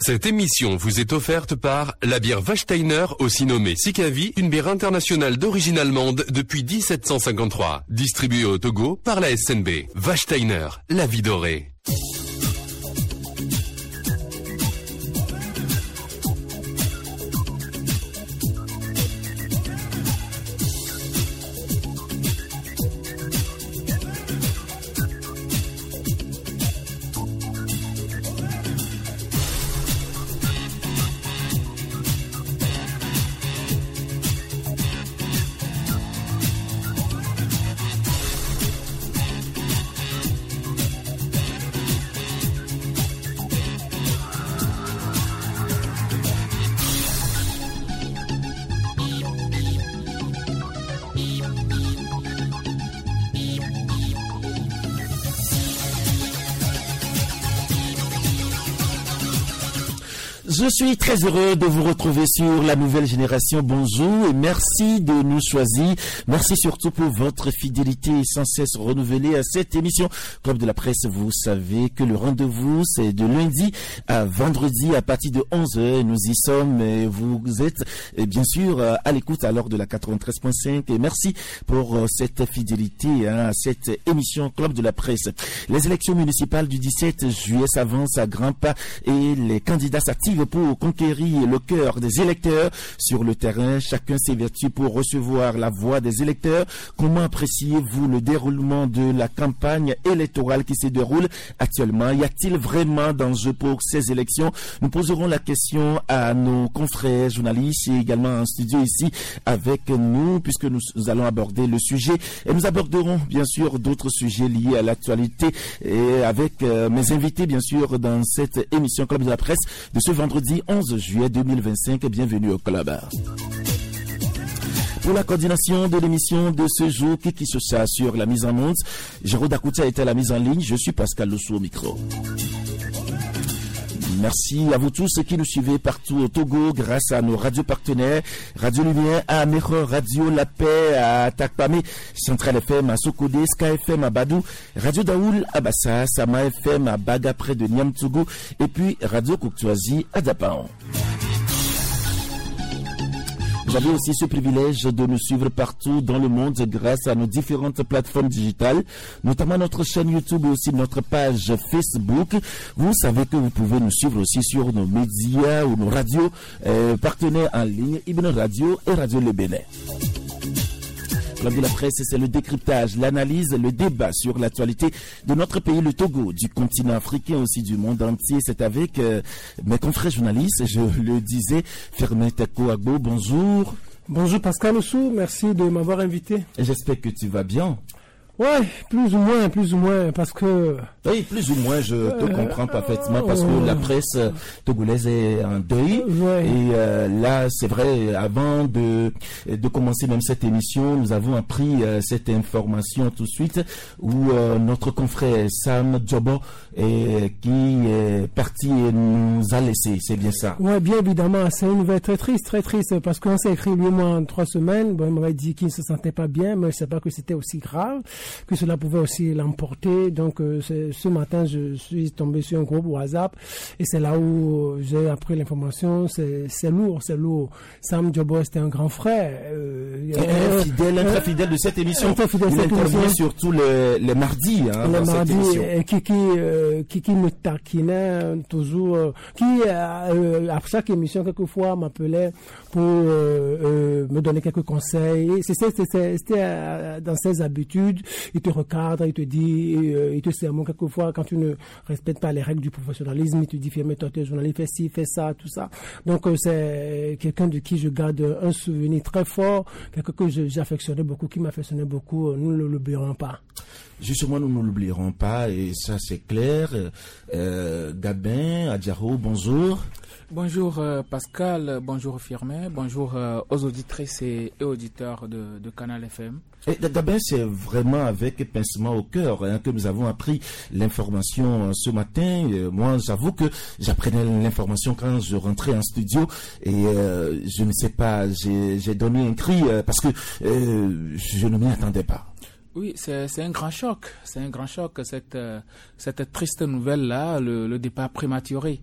Cette émission vous est offerte par la bière Wachsteiner, aussi nommée Sikavi, une bière internationale d'origine allemande depuis 1753. Distribuée au Togo par la SNB. Wachsteiner, la vie dorée. Je suis très heureux de vous retrouver sur la nouvelle génération. Bonjour et merci de nous choisir. Merci surtout pour votre fidélité sans cesse renouvelée à cette émission. Club de la presse, vous savez que le rendez-vous, c'est de lundi à vendredi à partir de 11h. Nous y sommes et vous êtes bien sûr à l'écoute à l'heure de la 93.5. Et merci pour cette fidélité à cette émission Club de la presse. Les élections municipales du 17 juillet s'avancent à grands pas et les candidats s'activent pour conquérir le cœur des électeurs sur le terrain. Chacun s'évertue pour recevoir la voix des électeurs. Comment appréciez-vous le déroulement de la campagne électorale qui se déroule actuellement? Y a-t-il vraiment d'enjeu pour ces élections? Nous poserons la question à nos confrères journalistes et également en studio ici avec nous, puisque nous allons aborder le sujet. Et nous aborderons bien sûr d'autres sujets liés à l'actualité et avec mes invités bien sûr dans cette émission Club de la presse de ce vendredi 11 juillet 2025. Bienvenue au club. Pour la coordination de l'émission de ce jour, qui se charge sur la mise en onde, Jérôme Dakoutia était à la mise en ligne. Je suis Pascal Lossou au micro. Merci à vous tous qui nous suivez partout au Togo grâce à nos radios partenaires, Radio Lumière à Amero, Radio La Paix à Takpame, Central FM à Sokodé, Sky FM à Badou, Radio Daoul à Bassa, Sama FM à Baga près de Niamtougou et puis Radio Kouktoazi à Dapaon. Vous avez aussi ce privilège de nous suivre partout dans le monde grâce à nos différentes plateformes digitales, notamment notre chaîne YouTube et aussi notre page Facebook. Vous savez que vous pouvez nous suivre aussi sur nos médias ou nos radios partenaires en ligne, Ibn Radio et Radio Le Bénin. Club de la presse, c'est le décryptage, l'analyse, le débat sur l'actualité de notre pays, le Togo, du continent africain, aussi du monde entier. C'est avec mes confrères journalistes, je le disais, Fermin Teko Agbo, bonjour. Bonjour Pascal Ossou, merci de m'avoir invité. J'espère que tu vas bien. Ouais, plus ou moins, parce que... Oui, plus ou moins, je te comprends parfaitement, parce que la presse togolaise est en deuil. Ouais. Et là, c'est vrai, avant de commencer même cette émission, nous avons appris cette information tout de suite, où notre confrère Sam Djobo, qui est parti et nous a laissé, c'est bien ça? Ouais, bien évidemment, c'est une nouvelle très triste, parce qu'on s'est écrit lui et moi en 3 semaines. Bon, il m'avait dit qu'il ne se sentait pas bien, mais je ne sais pas que c'était aussi grave, que cela pouvait aussi l'emporter. Donc ce matin je suis tombé sur un groupe WhatsApp et c'est là où j'ai appris l'information. C'est lourd. Sam Djobo, c'était un grand frère, un très fidèle de cette émission. Il intervient surtout les mardis dans cette émission. Qui me taquinait toujours, à chaque émission quelquefois m'appelait pour me donner quelques conseils. C'était dans ses habitudes. Il te recadre, il te dit, il te sermonne quelquefois quand tu ne respectes pas les règles du professionnalisme. Il te dit, mais toi, tu es journaliste, fais ci, fais ça, tout ça. Donc, c'est quelqu'un de qui je garde un souvenir très fort, quelqu'un que j'affectionnais beaucoup, qui m'affectionnait beaucoup. Nous ne l'oublierons pas. Justement, nous ne l'oublierons pas, et ça, c'est clair. Gabin, Adjaro, bonjour. Bonjour Pascal, bonjour Firmin, bonjour aux auditrices et auditeurs de Canal FM. D'abord, c'est vraiment avec pincement au cœur que nous avons appris l'information ce matin. Moi, j'avoue que j'apprenais l'information quand je rentrais en studio et je ne sais pas, j'ai donné un cri parce que je ne m'y attendais pas. Oui, c'est un grand choc. C'est un grand choc, cette triste nouvelle-là, le départ prématuré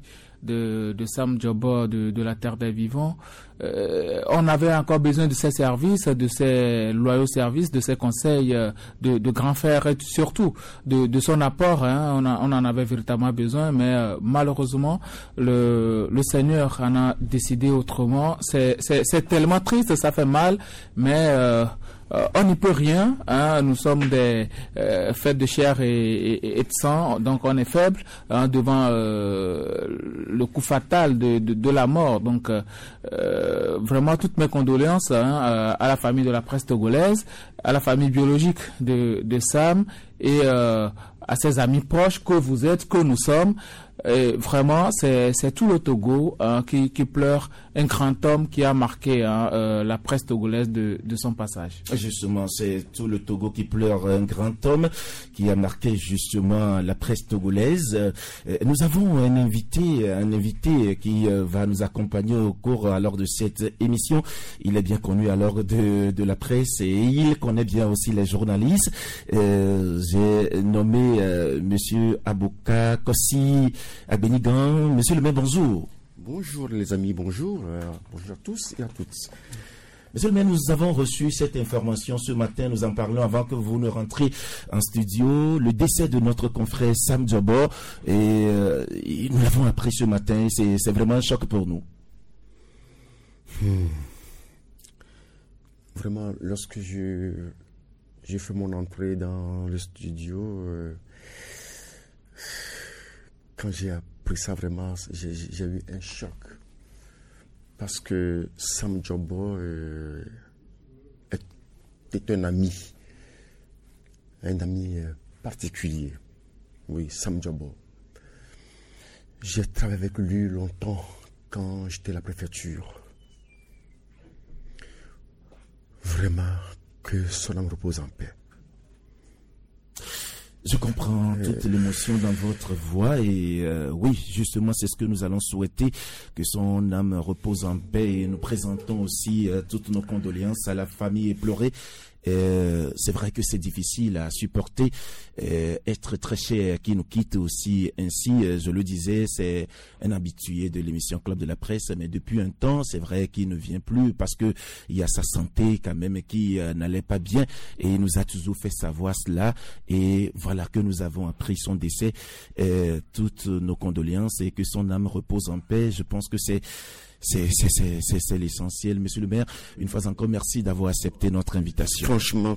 de Sam Djobo de la Terre des Vivants. On avait encore besoin de ses services, de ses loyaux services, de ses conseils de grand frère et surtout de son apport. Hein. On en avait véritablement besoin, mais malheureusement, le Seigneur en a décidé autrement. C'est tellement triste, ça fait mal, mais on n'y peut rien. Hein. Nous sommes des faits de chair et de sang, donc on est faible devant le coup fatal de la mort. Donc vraiment toutes mes condoléances à la famille de la presse togolaise, à la famille biologique de Sam et à ses amis proches que vous êtes, que nous sommes. Et vraiment, c'est tout le Togo qui pleure un grand homme qui a marqué la presse togolaise de son passage. Justement, c'est tout le Togo qui pleure un grand homme qui a marqué justement la presse togolaise. Nous avons un invité qui va nous accompagner au cours alors de cette émission. Il est bien connu alors de la presse et il connaît bien aussi les journalistes. J'ai nommé Monsieur Abouka Kossi Abenigan. Monsieur le maire, bonjour. Bonjour les amis, bonjour. Bonjour à tous et à toutes. Monsieur le maire, nous avons reçu cette information ce matin, nous en parlons avant que vous ne rentriez en studio, le décès de notre confrère Sam Djobo, et nous l'avons appris ce matin, c'est vraiment un choc pour nous. Vraiment, lorsque j'ai fait mon entrée dans le studio, quand j'ai appris ça, vraiment, j'ai eu un choc. Parce que Sam Djobo était un ami particulier. Oui, Sam Djobo. J'ai travaillé avec lui longtemps quand j'étais à la préfecture. Vraiment, que son âme repose en paix. Je comprends toute l'émotion dans votre voix et oui, justement, c'est ce que nous allons souhaiter, que son âme repose en paix, et nous présentons aussi toutes nos condoléances à la famille éplorée. C'est vrai que c'est difficile à supporter, être très cher qui nous quitte aussi ainsi. Je le disais, c'est un habitué de l'émission Club de la Presse, mais depuis un temps, c'est vrai qu'il ne vient plus parce que il y a sa santé quand même qui n'allait pas bien, et il nous a toujours fait savoir cela, et voilà que nous avons appris son décès. Toutes nos condoléances et que son âme repose en paix. Je pense que c'est l'essentiel. Monsieur le maire, une fois encore, merci d'avoir accepté notre invitation. Franchement,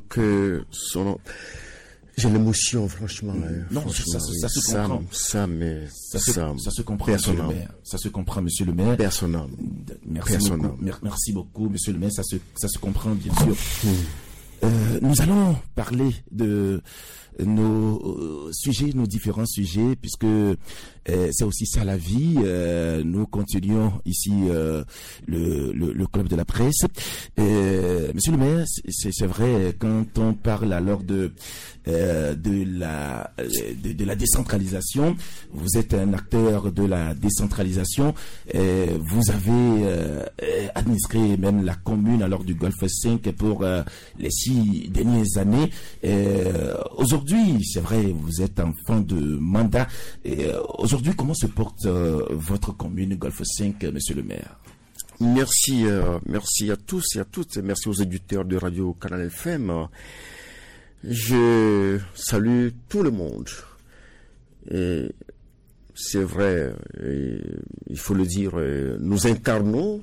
j'ai l'émotion, franchement. Non, franchement, ça se comprend. Ça se comprend, monsieur le maire. Ça se comprend, monsieur le maire. Personnel. Merci beaucoup, monsieur le maire. Ça se comprend, bien sûr. Nous allons parler de nos sujets, nos différents sujets, puisque c'est aussi ça la vie. Nous continuons ici le club de la presse. Monsieur le maire, c'est vrai, quand on parle alors de la décentralisation, vous êtes un acteur de la décentralisation. Vous avez administré même la commune alors du Golfe 5 pour les 6 dernières années. Aujourd'hui, c'est vrai, vous êtes en fin de mandat. Aujourd'hui, comment se porte votre commune Golfe 5, monsieur le maire? Merci à tous et à toutes. Merci aux éditeurs de Radio Canal FM. Je salue tout le monde. Et c'est vrai, il faut le dire, nous incarnons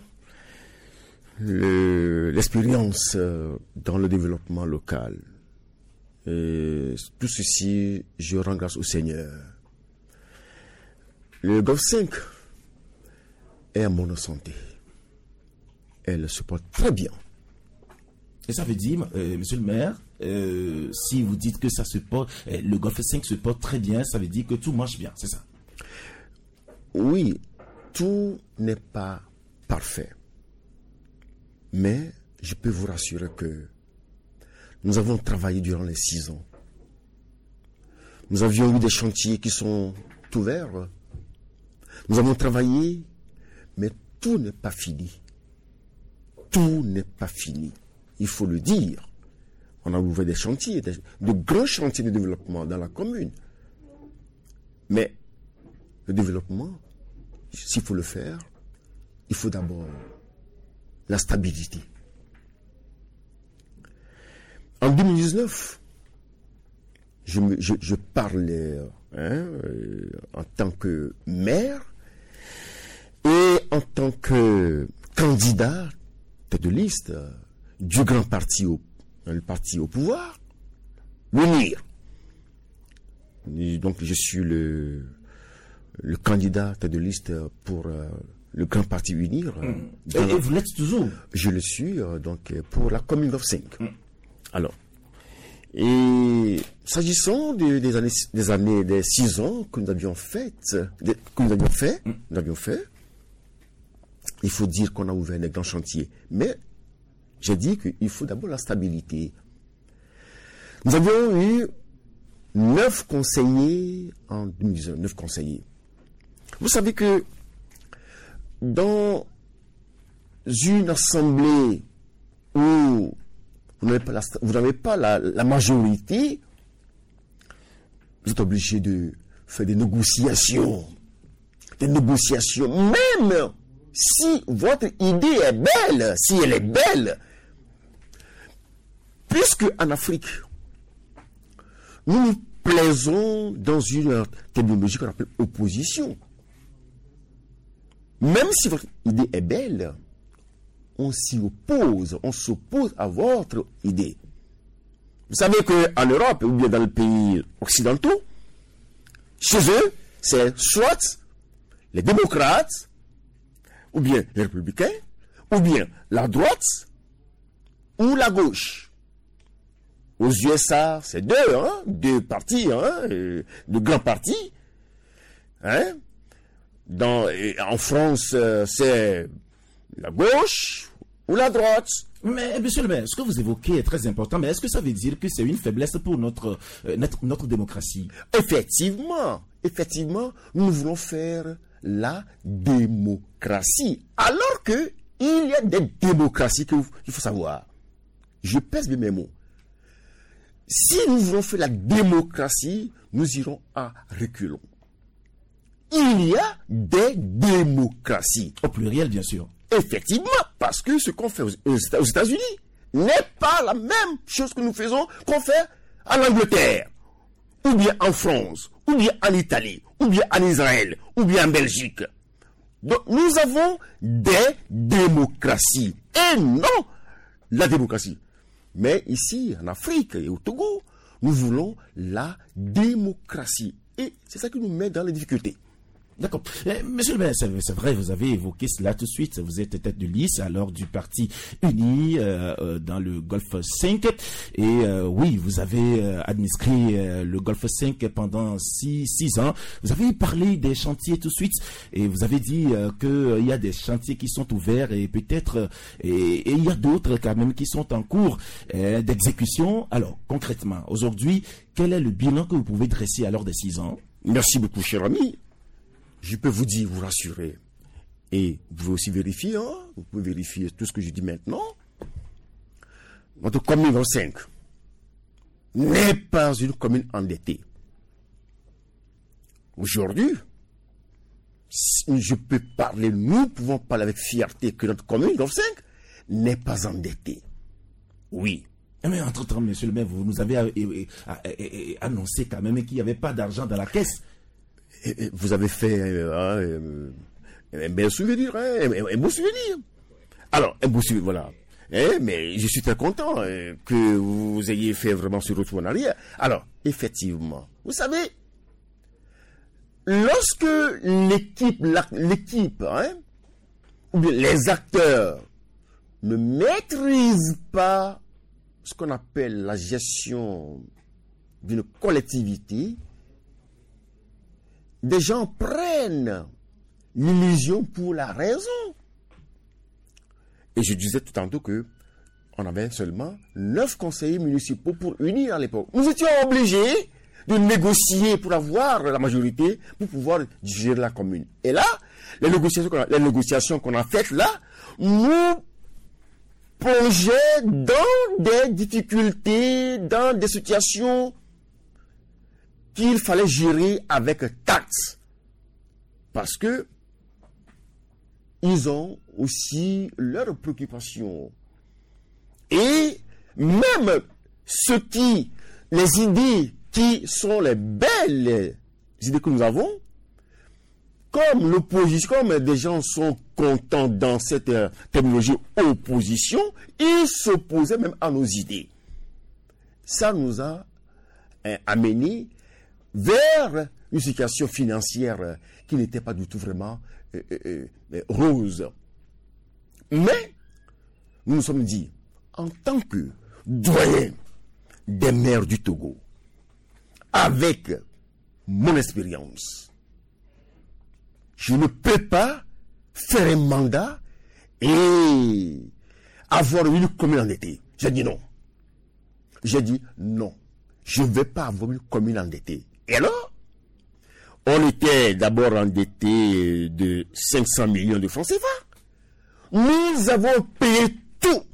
l'expérience dans le développement local. Et tout ceci, je rends grâce au Seigneur. Le Golfe 5 est en bonne santé. Elle se porte très bien. Et ça veut dire, monsieur le maire, si vous dites que ça se porte, le Golfe 5 se porte très bien, ça veut dire que tout marche bien, c'est ça? Oui, tout n'est pas parfait. Mais je peux vous rassurer que nous avons travaillé durant les 6 ans. Nous avions eu des chantiers qui sont ouverts. Nous avons travaillé, mais tout n'est pas fini. Tout n'est pas fini. Il faut le dire. On a ouvert des chantiers, de grands chantiers de développement dans la commune. Mais le développement, s'il faut le faire, il faut d'abord la stabilité. En 2019, je parlais en tant que maire et en tant que candidat tête de liste du grand parti le parti au pouvoir, l'UNIR. Donc je suis le candidat tête de liste pour le grand parti UNIR. Et vous l'êtes toujours? Je le suis donc pour la commune d'Offsenk. Alors, et s'agissant des 6 ans que nous avions fait, il faut dire qu'on a ouvert des grands chantiers. Mais j'ai dit qu'il faut d'abord la stabilité. Nous avions eu 9 conseillers en 2019, 9 conseillers. Vous savez que dans une assemblée où vous n'avez pas la majorité, vous êtes obligé de faire des négociations. Même si votre idée est belle, si elle est belle, puisque en Afrique, nous nous plaisons dans une terminologie qu'on appelle opposition. Même si votre idée est belle, on s'oppose à votre idée. Vous savez qu'en Europe, ou bien dans les pays occidentaux, chez eux, c'est soit les démocrates, ou bien les républicains, ou bien la droite, ou la gauche. Aux USA, c'est deux partis, de grands partis. En France, c'est la gauche ou la droite. Mais, monsieur le maire, ce que vous évoquez est très important, mais est-ce que ça veut dire que c'est une faiblesse pour notre démocratie? Effectivement, nous voulons faire la démocratie. Alors que il y a des démocraties qu'il faut savoir. Je pèse bien mes mots. Si nous voulons faire la démocratie, nous irons à reculons. Il y a des démocraties. Au pluriel, bien sûr. Effectivement, parce que ce qu'on fait aux États-Unis n'est pas la même chose que nous faisons qu'on fait en Angleterre, ou bien en France, ou bien en Italie, ou bien en Israël, ou bien en Belgique. Donc nous avons des démocraties et non la démocratie. Mais ici, en Afrique et au Togo, nous voulons la démocratie. Et c'est ça qui nous met dans les difficultés. D'accord. Monsieur le maire, c'est vrai, vous avez évoqué cela tout de suite. Vous êtes tête de liste alors du parti uni dans le Golfe 5. Et oui, vous avez administré le Golfe 5 pendant 6 ans. Vous avez parlé des chantiers tout de suite et vous avez dit qu'il y a des chantiers qui sont ouverts et peut-être et il y a d'autres quand même qui sont en cours d'exécution. Alors, concrètement, aujourd'hui, quel est le bilan que vous pouvez dresser alors des 6 ans? Merci beaucoup, cher ami. Je peux vous dire, vous rassurer. Et vous pouvez aussi vérifier, vous pouvez vérifier tout ce que je dis maintenant. Notre commune 5 n'est pas une commune endettée. Aujourd'hui, je peux parler, nous pouvons parler avec fierté que notre commune 5 n'est pas endettée. Oui. Mais entre-temps, monsieur le maire, vous nous avez annoncé quand même qu'il n'y avait pas d'argent dans la caisse. Vous avez fait un bel souvenir, un beau souvenir. Alors, un beau souvenir, voilà. Mais je suis très content que vous ayez fait vraiment ce retour en arrière. Alors, effectivement, vous savez, lorsque l'équipe, ou bien les acteurs ne maîtrisent pas ce qu'on appelle la gestion d'une collectivité, des gens prennent l'illusion pour la raison. Et je disais tout tantôt que on avait seulement 9 conseillers municipaux pour unir à l'époque. Nous étions obligés de négocier pour avoir la majorité pour pouvoir gérer la commune. Et là, les négociations qu'on a faites là, nous plongeaient dans des difficultés, dans des situations qu'il fallait gérer avec tact. Parce que ils ont aussi leurs préoccupations. Et même les idées qui sont les belles idées que nous avons, comme l'opposition, comme des gens sont contents dans cette terminologie opposition, ils s'opposaient même à nos idées. Ça nous a amené vers une situation financière qui n'était pas du tout vraiment rose. Mais nous nous sommes dit, en tant que doyen des maires du Togo, avec mon expérience, je ne peux pas faire un mandat et avoir une commune endettée. J'ai dit non. J'ai dit non. Je ne vais pas avoir une commune endettée. Et alors, on était d'abord endetté de 500 millions de francs CFA. Nous avons payé tout.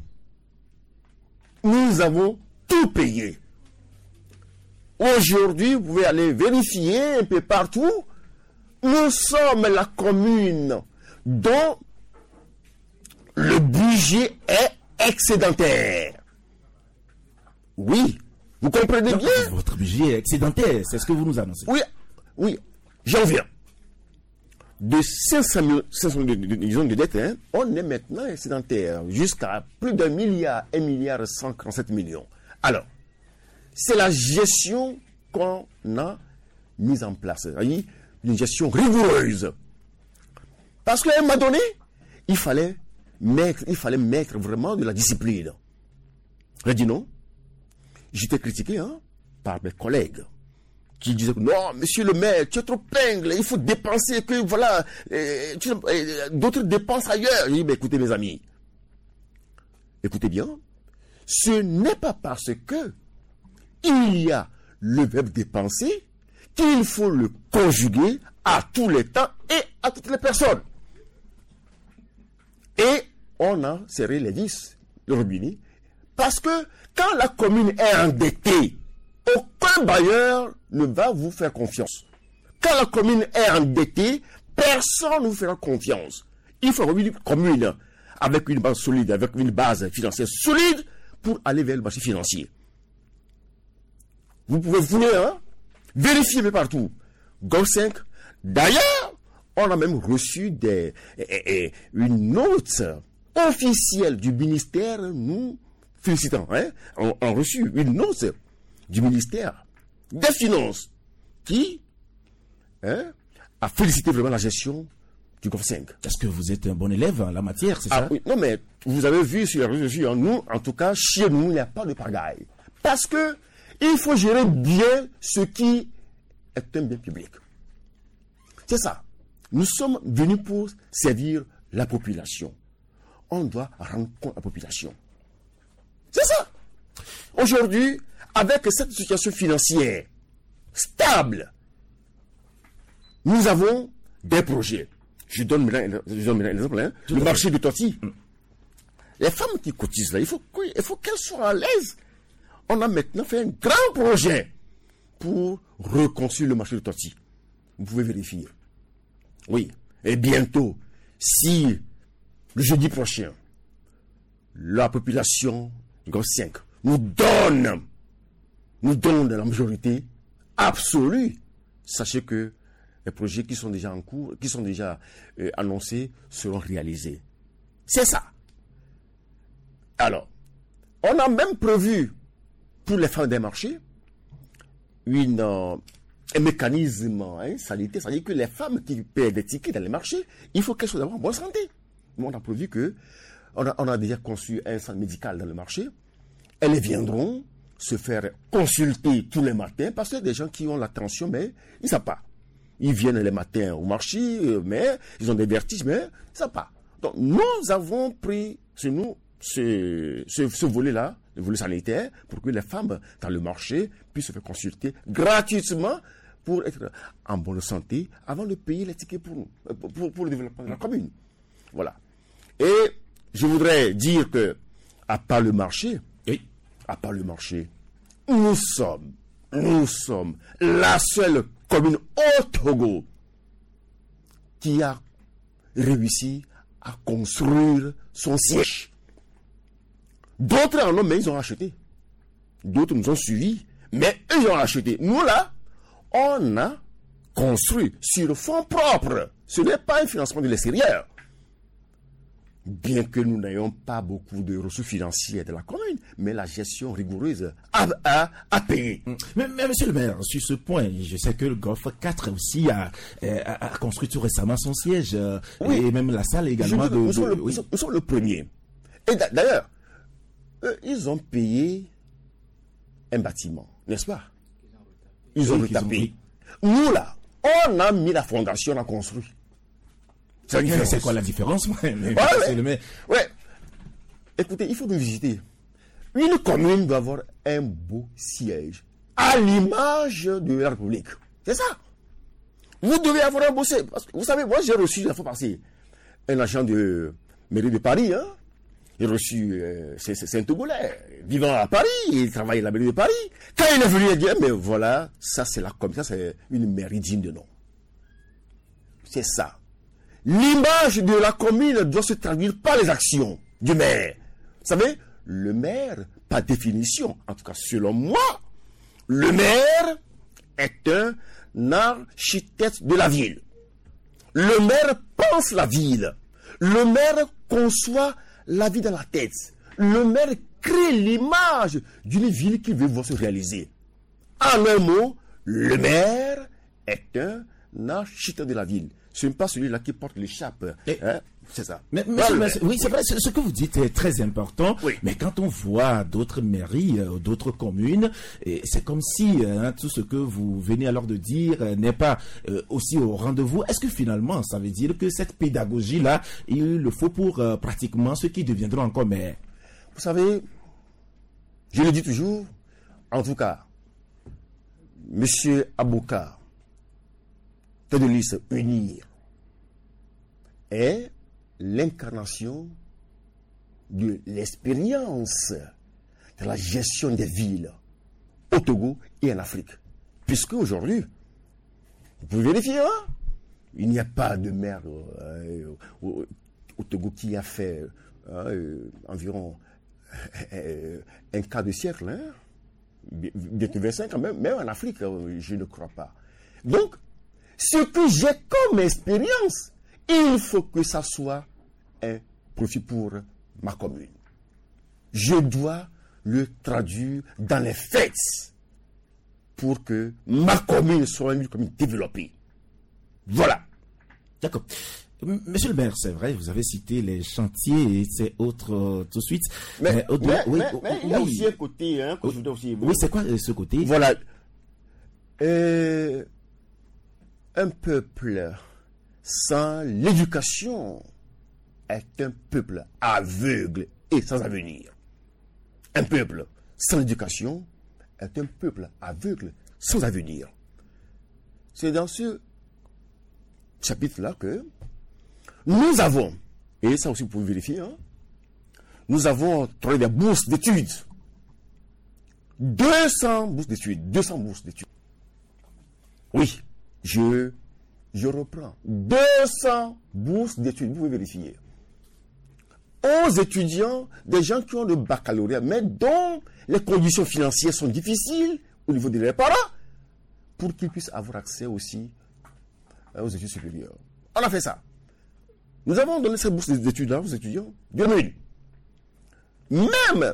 Nous avons tout payé. Aujourd'hui, vous pouvez aller vérifier un peu partout. Nous sommes la commune dont le budget est excédentaire. Oui, vous comprenez bien. Votre budget est excédentaire, c'est ce que vous nous annoncez. Oui, j'en viens. De 500 millions de dettes, on est maintenant excédentaire jusqu'à plus d'1 milliard, 1 milliard 147 millions. Alors, c'est la gestion qu'on a mise en place. C'est-à-dire une gestion rigoureuse. Parce qu'à un moment donné, il fallait mettre vraiment de la discipline. J'ai dit non. J'étais critiqué par mes collègues qui disaient que non, monsieur le maire, tu es trop pingre, il faut dépenser, que voilà, d'autres dépenses ailleurs. J'ai dit, mais écoutez mes amis, écoutez bien, ce n'est pas parce que il y a le verbe dépenser qu'il faut le conjuguer à tous les temps et à toutes les personnes. Et on a serré les vis, le robinet, parce que quand la commune est endettée, aucun bailleur ne va vous faire confiance. Quand la commune est endettée, personne ne vous fera confiance. Il faut une commune avec une base solide, avec une base financière solide pour aller vers le marché financier. Vous pouvez vérifier partout. Go5. D'ailleurs, on a même reçu une note officielle du ministère nous félicitant. On a reçu une note du ministère des Finances qui a félicité vraiment la gestion du Go5. Est-ce que vous êtes un bon élève en la matière, c'est ça? Oui, non, mais vous avez vu sur les réseaux sociaux, nous, en tout cas, chez nous, il n'y a pas de pagaille. Parce que il faut gérer bien ce qui est un bien public. C'est ça. Nous sommes venus pour servir la population. On doit rendre compte à la population. C'est ça. Aujourd'hui, avec cette situation financière stable, nous avons des projets. Je donne maintenant l'exemple. Le marché du tortille. Les femmes qui cotisent là, il faut qu'elles soient à l'aise. On a maintenant fait un grand projet pour reconstruire le marché de tortille. Vous pouvez vérifier. Oui. Et bientôt, si le jeudi prochain, la population du Go5 nous donne la majorité absolue, sachez que les projets qui sont déjà en cours, qui sont déjà annoncés, seront réalisés. C'est ça. Alors, on a même prévu pour les femmes des marchés un mécanisme sanitaire, c'est-à-dire que les femmes qui paient des tickets dans les marchés, il faut qu'elles soient d'abord en bonne santé. Nous, on a prévu que on a déjà conçu un centre médical dans le marché. Elles viendront se faire consulter tous les matins parce qu'il y a des gens qui ont la tension, mais ils ne savent pas. Ils viennent les matins au marché, mais ils ont des vertiges, mais ils ne savent pas. Donc, nous avons pris sur nous ce volet-là, le volet sanitaire, pour que les femmes dans le marché puissent se faire consulter gratuitement pour être en bonne santé avant de payer les tickets pour le développement de la commune. Voilà. Et je voudrais dire que, à part le marché, nous sommes la seule commune au Togo qui a réussi à construire son siège. D'autres en ont, mais ils ont acheté. D'autres nous ont suivis, mais eux, ils ont acheté. Nous, là, on a construit sur fonds propres. Ce n'est pas un financement de l'extérieur. Bien que nous n'ayons pas beaucoup de ressources financières de la commune, mais la gestion rigoureuse a payé. Mais monsieur le maire, sur ce point, je sais que le Golf 4 aussi a construit tout récemment son siège, et même la salle également. Nous sommes le premier. Et d'ailleurs, ils ont payé un bâtiment, n'est-ce pas? Ils ont retapé. Nous là, on a mis la fondation, on a construit. C'est quoi la différence? Ouais. Écoutez, il faut nous visiter. Une commune doit avoir un beau siège, à l'image de la République. C'est ça. Vous devez avoir un beau siège. Parce que, vous savez, moi j'ai reçu la fois passée un agent de mairie de Paris. Hein. J'ai reçu, c'est un Togolais, vivant à Paris, il travaille à la mairie de Paris. Quand il est venu, il a dit, mais voilà, ça c'est la commune, ça c'est une mairie digne de nom. C'est ça. L'image de la commune doit se traduire par les actions du maire. Vous savez, le maire, par définition, en tout cas selon moi, le maire est un architecte de la ville. Le maire pense la ville. Le maire conçoit la vie dans la tête. Le maire crée l'image d'une ville qu'il veut voir se réaliser. En un mot, le maire est un architecte de la ville. Ce n'est pas celui-là qui porte l'écharpe. Hein? C'est ça. Mais oui, c'est vrai, ce que vous dites est très important. Oui. Mais quand on voit d'autres mairies, d'autres communes, c'est comme si tout ce que vous venez alors de dire n'est pas aussi au rendez-vous. Est-ce que finalement, ça veut dire que cette pédagogie-là, il le faut pour pratiquement ceux qui deviendront encore maires? Vous savez, je le dis toujours, en tout cas, Monsieur Abouka, tête de liste Unir, est l'incarnation de l'expérience de la gestion des villes au Togo et en Afrique. Puisque aujourd'hui, vous pouvez vérifier, hein, il n'y a pas de maire au Togo qui a fait environ un quart de siècle, hein, bientôt 25 ans, même en Afrique, je ne crois pas. Donc, ce que j'ai comme expérience, il faut que ça soit un profit pour ma commune. Je dois le traduire dans les faits pour que ma commune soit une commune développée. Voilà. D'accord. Monsieur le maire, c'est vrai, vous avez cité les chantiers et c'est autre tout de suite. Mais il y a aussi un côté, hein, que je dois aussi. Oui, c'est quoi ce côté? Voilà. Un peuple sans l'éducation est un peuple aveugle et sans avenir. Un peuple sans éducation est un peuple aveugle sans avenir. C'est dans ce chapitre-là que nous avons, et ça aussi vous pouvez vérifier, hein, nous avons trouvé des bourses d'études. 200 bourses d'études. 200 bourses d'études. Oui, je reprends. 200 bourses d'études, vous pouvez vérifier. Aux étudiants, des gens qui ont le baccalauréat, mais dont les conditions financières sont difficiles au niveau de leurs parents, pour qu'ils puissent avoir accès aussi aux études supérieures. On a fait ça. Nous avons donné cette bourse d'études-là aux étudiants. Dieu merci. Même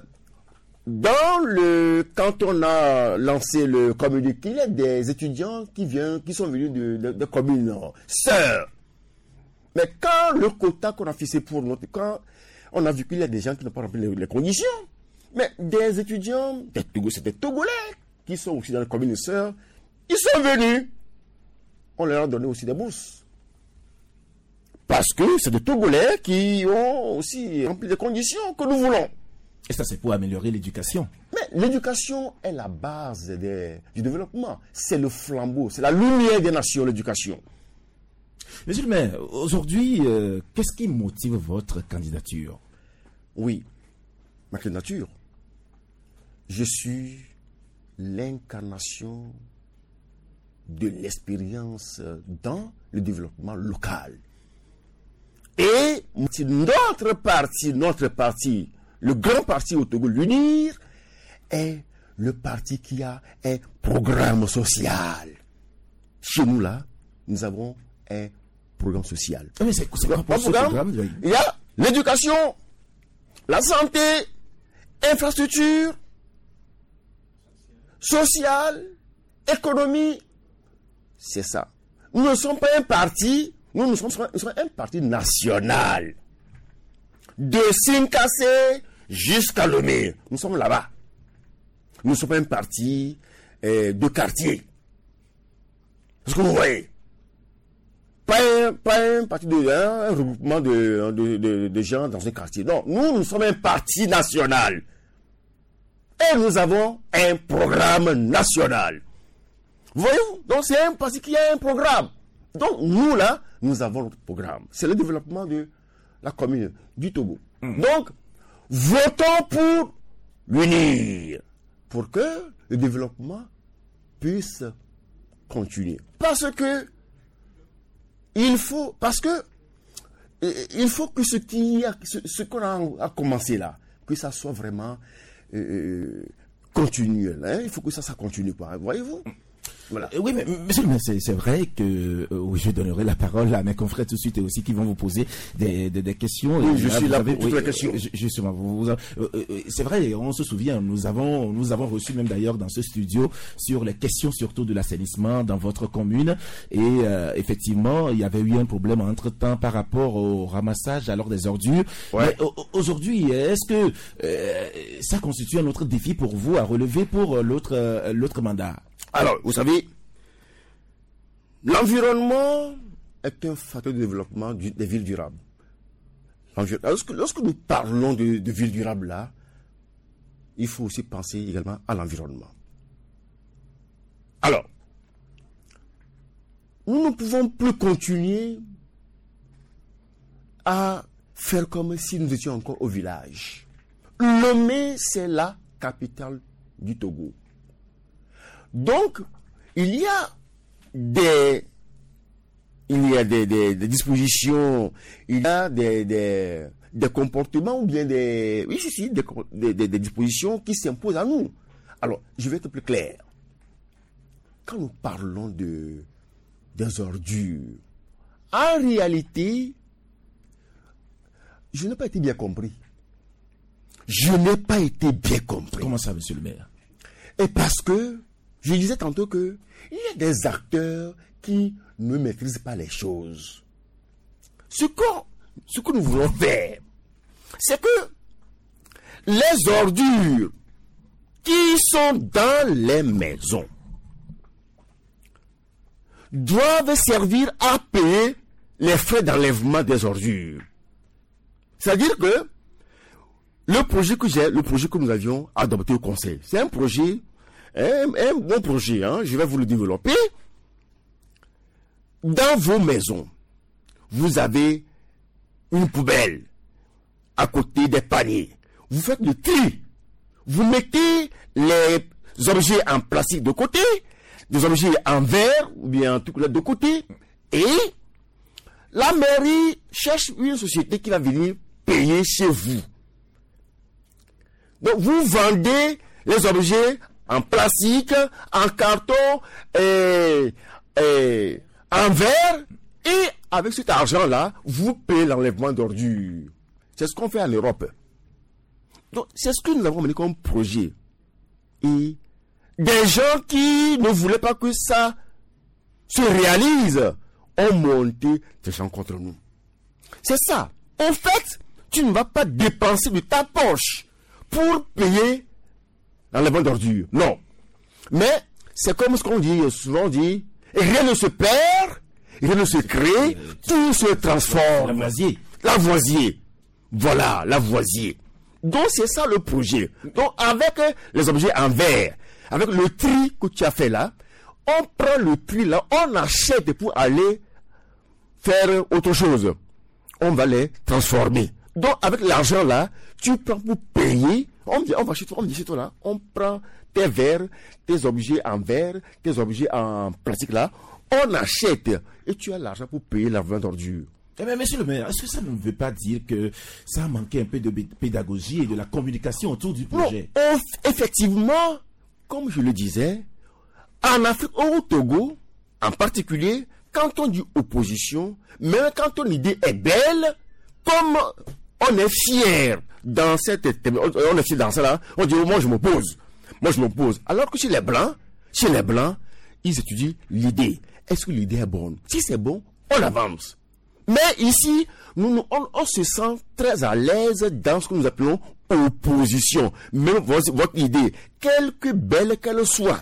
quand on a lancé le communiqué, il y a des étudiants qui sont venus de communes sœurs. Mais quand le quota qu'on a fixé pour notre, quand on a vu qu'il y a des gens qui n'ont pas rempli les conditions, mais des étudiants, c'est des Togolais qui sont aussi dans les communes sœurs, ils sont venus. On leur a donné aussi des bourses. Parce que c'est des Togolais qui ont aussi rempli les conditions que nous voulons. Et ça, c'est pour améliorer l'éducation. Mais l'éducation est la base du développement. C'est le flambeau, c'est la lumière des nations, l'éducation. Monsieur le maire, aujourd'hui, qu'est-ce qui motive votre candidature? Oui, ma candidature. Je suis l'incarnation de l'expérience dans le développement local. Et notre parti, le grand parti au Togo, l'UNIR, est le parti qui a un programme social. Chez nous, là, nous avons un programme social. Mais c'est quoi ce programme? Il y a l'éducation, la santé, infrastructure, sociale, économie. C'est ça. Nous ne sommes pas un parti, nous sommes un parti national. De Sinkassé jusqu'à Lomé. Nous sommes là-bas. Nous ne sommes pas un parti de quartier. Est-ce que vous voyez? Pas un parti un regroupement de gens dans un quartier. Non, nous sommes un parti national. Et nous avons un programme national. Voyez-vous? Donc c'est un parti qui a un programme. Donc nous là, nous avons notre programme. C'est le développement de la commune du Togo. Donc, votons pour l'UNIR. Pour que le développement puisse continuer. Parce que il faut que ce qu'on a commencé là, que ça soit vraiment continuel. Hein? Il faut que ça continue pas. Voyez-vous? Voilà. Oui, mais monsieur, c'est vrai que je donnerai la parole à mes confrères tout de suite et aussi qui vont vous poser des questions. Oui, je suis là pour toutes les questions. Justement, c'est vrai, on se souvient, nous avons reçu même d'ailleurs dans ce studio sur les questions surtout de l'assainissement dans votre commune et effectivement, il y avait eu un problème entre-temps par rapport au ramassage alors des ordures. Ouais. Mais aujourd'hui, est-ce que ça constitue un autre défi pour vous à relever pour l'autre mandat? Alors, vous savez, l'environnement est un facteur de développement des villes durables. Lorsque nous parlons de villes durables là, il faut aussi penser également à l'environnement. Alors, nous ne pouvons plus continuer à faire comme si nous étions encore au village. Lomé, c'est la capitale du Togo. Donc, il y a des dispositions, il y a des comportements ou bien des dispositions qui s'imposent à nous. Alors, je vais être plus clair. Quand nous parlons des ordures, en réalité, je n'ai pas été bien compris. Comment ça, monsieur le maire? Et parce que je disais tantôt que il y a des acteurs qui ne maîtrisent pas les choses. Ce que nous voulons faire, c'est que les ordures qui sont dans les maisons doivent servir à payer les frais d'enlèvement des ordures. C'est-à-dire que le projet que nous avions adopté au conseil, c'est un projet, un bon projet, hein, je vais vous le développer. Dans vos maisons, vous avez une poubelle à côté des paniers. Vous faites le tri. Vous mettez les objets en plastique de côté, des objets en verre ou bien en tout cas de côté, et la mairie cherche une société qui va venir payer chez vous. Donc vous vendez les objets en plastique, en carton et en verre, et avec cet argent-là, vous payez l'enlèvement d'ordures. C'est ce qu'on fait en Europe. Donc c'est ce que nous avons mené comme projet. Et des gens qui ne voulaient pas que ça se réalise ont monté des gens contre nous. C'est ça. En fait, tu ne vas pas dépenser de ta poche pour payer l'enlèvement d'ordures. Non. Mais c'est comme ce qu'on dit, souvent on dit, rien ne se perd, rien ne se crée, tout se transforme. Lavoisier. Lavoisier. Voilà, Lavoisier. Donc c'est ça le projet. Donc avec les objets en verre, avec le tri que tu as fait là, on prend le tri là, on achète pour aller faire autre chose. On va les transformer. Donc avec l'argent là, tu prends pour payer. On va chez toi, là, on prend tes verres, tes objets en verre, tes objets en plastique là, on achète et tu as l'argent pour payer l'enlèvement d'ordures. Mais monsieur le maire, est-ce que ça ne veut pas dire que ça a manqué un peu de pédagogie et de la communication autour du projet? Non, effectivement, comme je le disais, en Afrique, au Togo, en particulier, quand on dit opposition, même quand ton idée est belle, comme on est fier dans on est fier dans ça là, on dit, oh, moi je m'oppose. Alors que chez les Blancs, ils étudient l'idée. Est-ce que l'idée est bonne? Si c'est bon, on avance. Mais ici, on se sent très à l'aise dans ce que nous appelons opposition. Même votre idée, quelque belle qu'elle soit,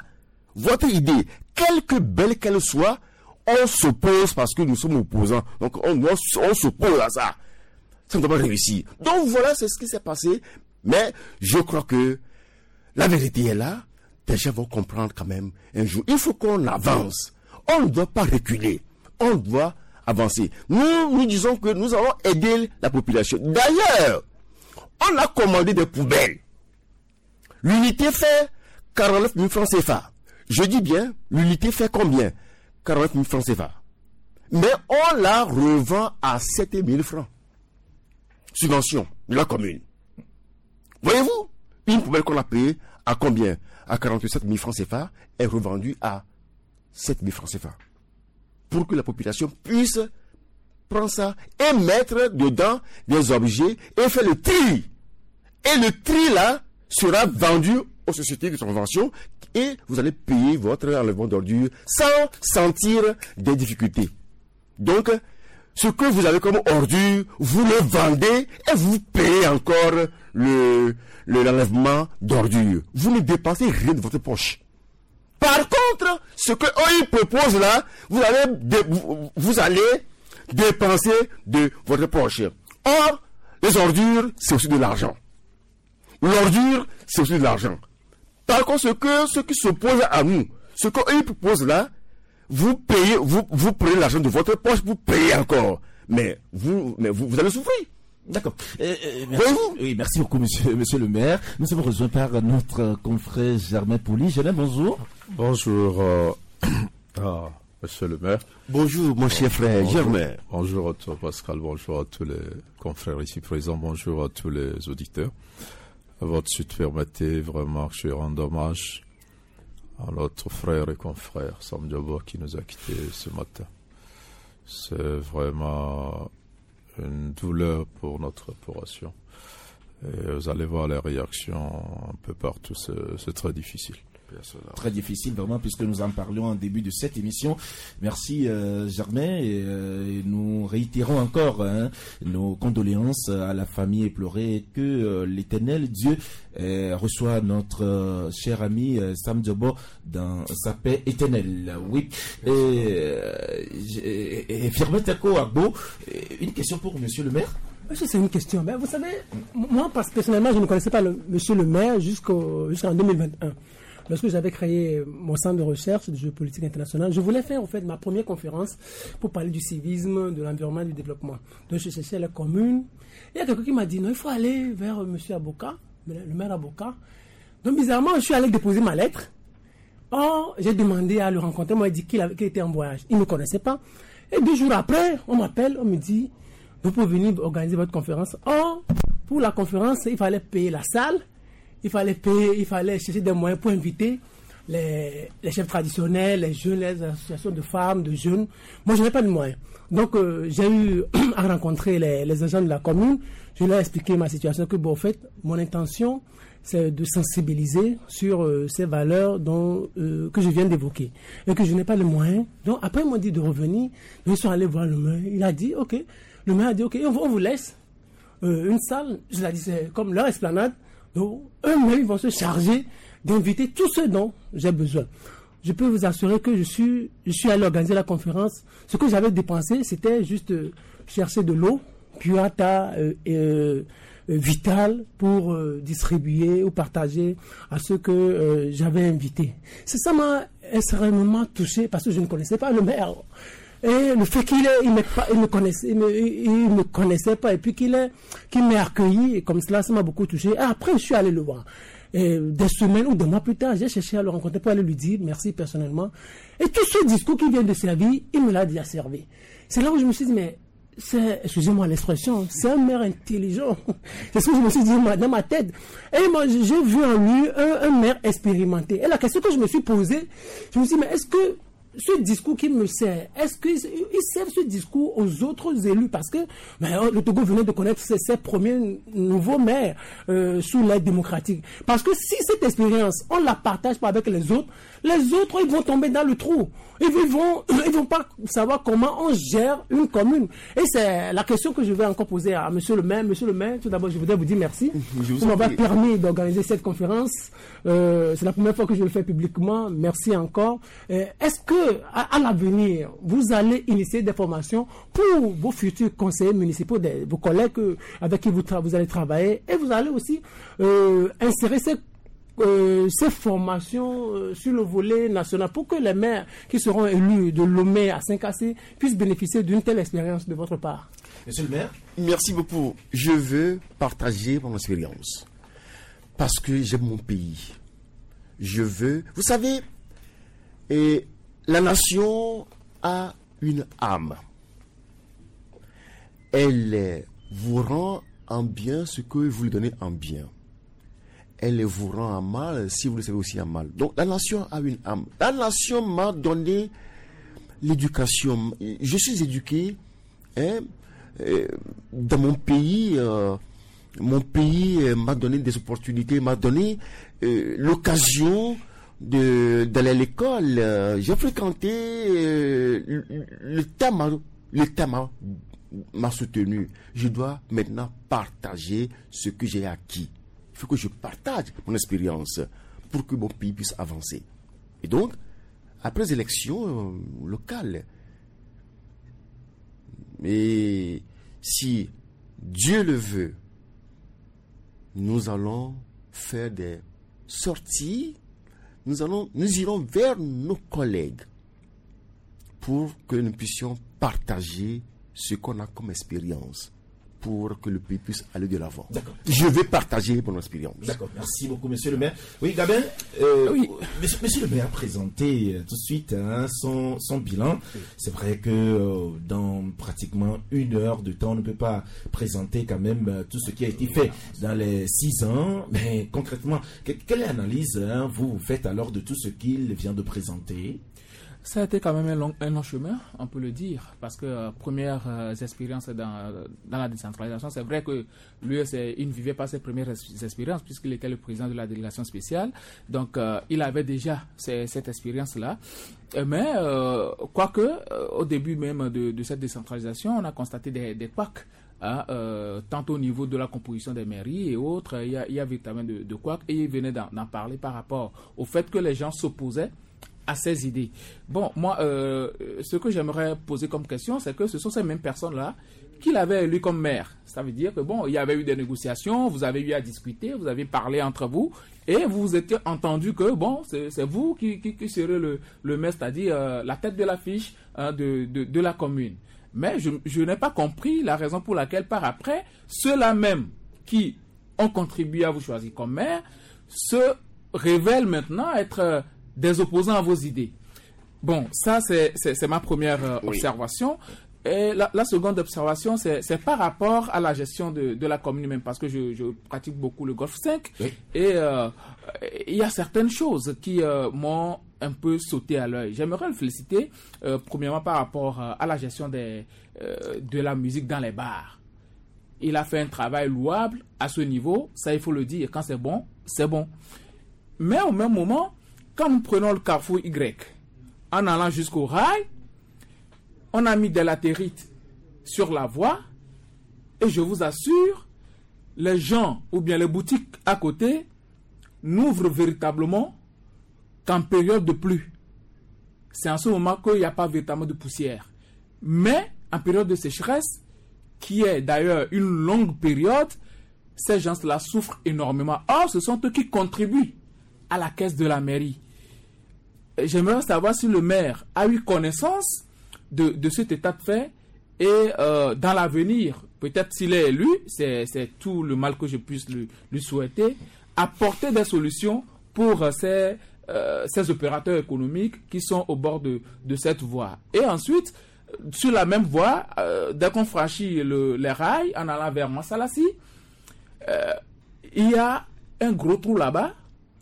on s'oppose parce que nous sommes opposants. Donc on s'oppose à ça. Ça ne doit pas réussir. Donc voilà, c'est ce qui s'est passé. Mais je crois que la vérité est là. Les gens vont comprendre quand même un jour. Il faut qu'on avance. On ne doit pas reculer. On doit avancer. Nous disons que nous allons aider la population. D'ailleurs, on a commandé des poubelles. L'unité fait 49 000 francs CFA. Je dis bien, l'unité fait combien? 49 000 francs CFA. Mais on la revend à 7 000 francs. Subvention de la commune. Voyez-vous, une poubelle qu'on a payée à combien? À 47 000 francs CFA est revendue à 7 000 francs CFA. Pour que la population puisse prendre ça et mettre dedans des objets et faire le tri. Et le tri là sera vendu aux sociétés de subvention et vous allez payer votre enlèvement d'ordures sans sentir des difficultés. Donc, ce que vous avez comme ordure, vous le vendez et vous payez encore l'enlèvement d'ordures. Vous ne dépensez rien de votre poche. Par contre, ce que eux proposent là, vous allez dépenser de votre poche. Or, les ordures, c'est aussi de l'argent. L'ordure, c'est aussi de l'argent. Par contre, ce qui s'oppose à nous, ce qu'eux proposent là, vous payez, vous prenez l'argent de votre poche, vous payez encore. Mais vous allez souffrir. D'accord. Merci beaucoup, monsieur le maire. Nous sommes rejoints par notre confrère Germain Pouli. Germain, bonjour. Bonjour, monsieur le maire. Bonjour, mon cher frère Germain. Bonjour à toi, Pascal. Bonjour à tous les confrères ici présents. Bonjour à tous les auditeurs. À votre suite, permettez vraiment que je rende hommage à notre frère et confrère Sam Diabo qui nous a quittés ce matin. C'est vraiment une douleur pour notre corporation. Et vous allez voir les réactions un peu partout, c'est très difficile. Très difficile vraiment, puisque nous en parlions en début de cette émission. Merci Germain, et nous réitérons encore nos condoléances à la famille éplorée, et que l'Éternel Dieu reçoit notre cher ami Sam Diabo dans sa paix éternelle. Oui. Et Firmin Tako Agbo, une question pour monsieur le maire. C'est une question. Ben, vous savez, moi, personnellement, je ne connaissais pas monsieur le maire jusqu'en 2021. Lorsque j'avais créé mon centre de recherche de géopolitique internationale, je voulais faire en fait ma première conférence pour parler du civisme, de l'environnement et du développement. Donc je cherchais la commune. Il y a quelqu'un qui m'a dit non, il faut aller vers monsieur Aboka, le maire Aboka. Donc bizarrement, je suis allé déposer ma lettre. Or, j'ai demandé à le rencontrer. Moi, il dit qu'il était en voyage. Il ne me connaissait pas. Et 2 jours après, on m'appelle, on me dit vous pouvez venir organiser votre conférence. Or, pour la conférence, il fallait payer la salle. Il fallait chercher des moyens pour inviter les chefs traditionnels, les jeunes, les associations de femmes, de jeunes. Moi, je n'avais pas de moyens. Donc, j'ai eu à rencontrer les agents de la commune. Je leur ai expliqué ma situation, que en fait, mon intention, c'est de sensibiliser sur ces valeurs que je viens d'évoquer. Et que je n'ai pas de moyens. Donc, après, ils m'ont dit de revenir. Donc, ils sont allés voir le maire. Il a dit, OK. Le maire a dit, OK, on vous laisse une salle. Je l'ai dit, c'est comme leur esplanade. Donc, eux-mêmes, ils vont se charger d'inviter tous ceux dont j'ai besoin. Je peux vous assurer que je suis allé organiser la conférence. Ce que j'avais dépensé, c'était juste chercher de l'eau, puata, vital, pour distribuer ou partager à ceux que j'avais invités. Ça m'a extrêmement touché parce que je ne connaissais pas le maire. Et le fait qu'il me connaissait pas, et puis qu'il m'ait accueilli, et comme cela, ça m'a beaucoup touché. Et après, je suis allé le voir. Et des semaines ou des mois plus tard, j'ai cherché à le rencontrer pour aller lui dire merci personnellement. Et tout ce discours qu'il vient de servir, il me l'a déjà servi. C'est là où je me suis dit, mais excusez-moi l'expression, c'est un maire intelligent. C'est ce que je me suis dit dans ma tête. Et moi, j'ai vu en lui un maire expérimenté. Et la question que je me suis posée, je me suis dit, mais est-ce que ce discours qui me sert, est-ce qu'il sert ce discours aux autres élus? Parce que le Togo venait de connaître ses premiers nouveaux maires sous l'ère démocratique. Parce que si cette expérience, on la partage pas avec les autres, ils vont tomber dans le trou. Ils vont pas savoir comment on gère une commune. Et c'est la question que je vais encore poser à monsieur le maire. Monsieur le maire, tout d'abord, je voudrais vous dire merci. Vous m'avez permis d'organiser cette conférence. C'est la première fois que je le fais publiquement. Merci encore. Est-ce que, à l'avenir, vous allez initier des formations pour vos futurs conseillers municipaux, vos collègues avec qui vous allez travailler, et vous allez aussi insérer ces formations sur le volet national pour que les maires qui seront élus de Lomé à Saint-Cassé puissent bénéficier d'une telle expérience de votre part? Monsieur le maire, merci beaucoup. Je veux partager mon expérience parce que j'aime mon pays. Vous savez, la nation a une âme. Elle vous rend en bien ce que vous lui donnez en bien. Elle vous rend en mal si vous le savez aussi en mal. Donc la nation a une âme. La nation m'a donné l'éducation. Je suis éduqué dans mon pays. Mon pays m'a donné des opportunités, m'a donné l'occasion d'aller à l'école. J'ai fréquenté l'État m'a soutenu. Je dois maintenant partager ce que j'ai acquis. Il faut que je partage mon expérience pour que mon pays puisse avancer. Et donc, après les élections locales, mais si Dieu le veut, nous allons faire des sorties, nous irons vers nos collègues pour que nous puissions partager ce qu'on a comme expérience, pour que le pays puisse aller de l'avant. D'accord. Je vais partager mon expérience. D'accord, merci beaucoup, monsieur le maire. Oui, Gabin, oui. Monsieur le maire a présenté tout de suite son bilan. C'est vrai que dans pratiquement 1 heure de temps, on ne peut pas présenter quand même tout ce qui a été fait dans les 6 ans. Mais concrètement, quelle est l'analyse vous faites alors de tout ce qu'il vient de présenter? Ça a été quand même un long chemin, on peut le dire, parce que premières expériences dans la décentralisation, c'est vrai que lui, il ne vivait pas ses premières expériences puisqu'il était le président de la délégation spéciale, donc il avait déjà cette expérience-là. Mais quoique, au début même de cette décentralisation, on a constaté des couacs. Tant au niveau de la composition des mairies et autres, il y a véritablement de couacs, et il venait d'en parler par rapport au fait que les gens s'opposaient à ces idées. Bon, moi, ce que j'aimerais poser comme question, c'est que ce sont ces mêmes personnes-là qu'il avait élu comme maire. Ça veut dire que, bon, il y avait eu des négociations, vous avez eu à discuter, vous avez parlé entre vous, et vous vous étiez entendu que, bon, c'est vous qui serez le maire, c'est-à-dire la tête de l'affiche de la commune. Mais je n'ai pas compris la raison pour laquelle, par après, ceux-là même qui ont contribué à vous choisir comme maire se révèlent maintenant être des opposants à vos idées. Bon, ça c'est ma première observation. Et la seconde observation, c'est par rapport à la gestion de la commune même, parce que je pratique beaucoup le Golf 5, et il y a certaines choses qui m'ont un peu sauté à l'œil. J'aimerais le féliciter, premièrement par rapport à la gestion de la musique dans les bars. Il a fait un travail louable à ce niveau, ça il faut le dire, quand c'est bon, c'est bon. Mais au même moment, quand nous prenons le carrefour Y, en allant jusqu'au rail, on a mis des latérites sur la voie, et je vous assure, les gens ou bien les boutiques à côté n'ouvrent véritablement qu'en période de pluie. C'est en ce moment qu'il n'y a pas véritablement de poussière. Mais en période de sécheresse, qui est d'ailleurs une longue période, ces gens-là souffrent énormément. Or, ce sont eux qui contribuent à la caisse de la mairie. J'aimerais savoir si le maire a eu connaissance de cet état de fait, et dans l'avenir, peut-être s'il est élu, c'est tout le mal que je puisse lui souhaiter, apporter des solutions pour ces opérateurs économiques qui sont au bord de cette voie. Et ensuite, sur la même voie, dès qu'on franchit les rails en allant vers Massalassi, il y a un gros trou là-bas.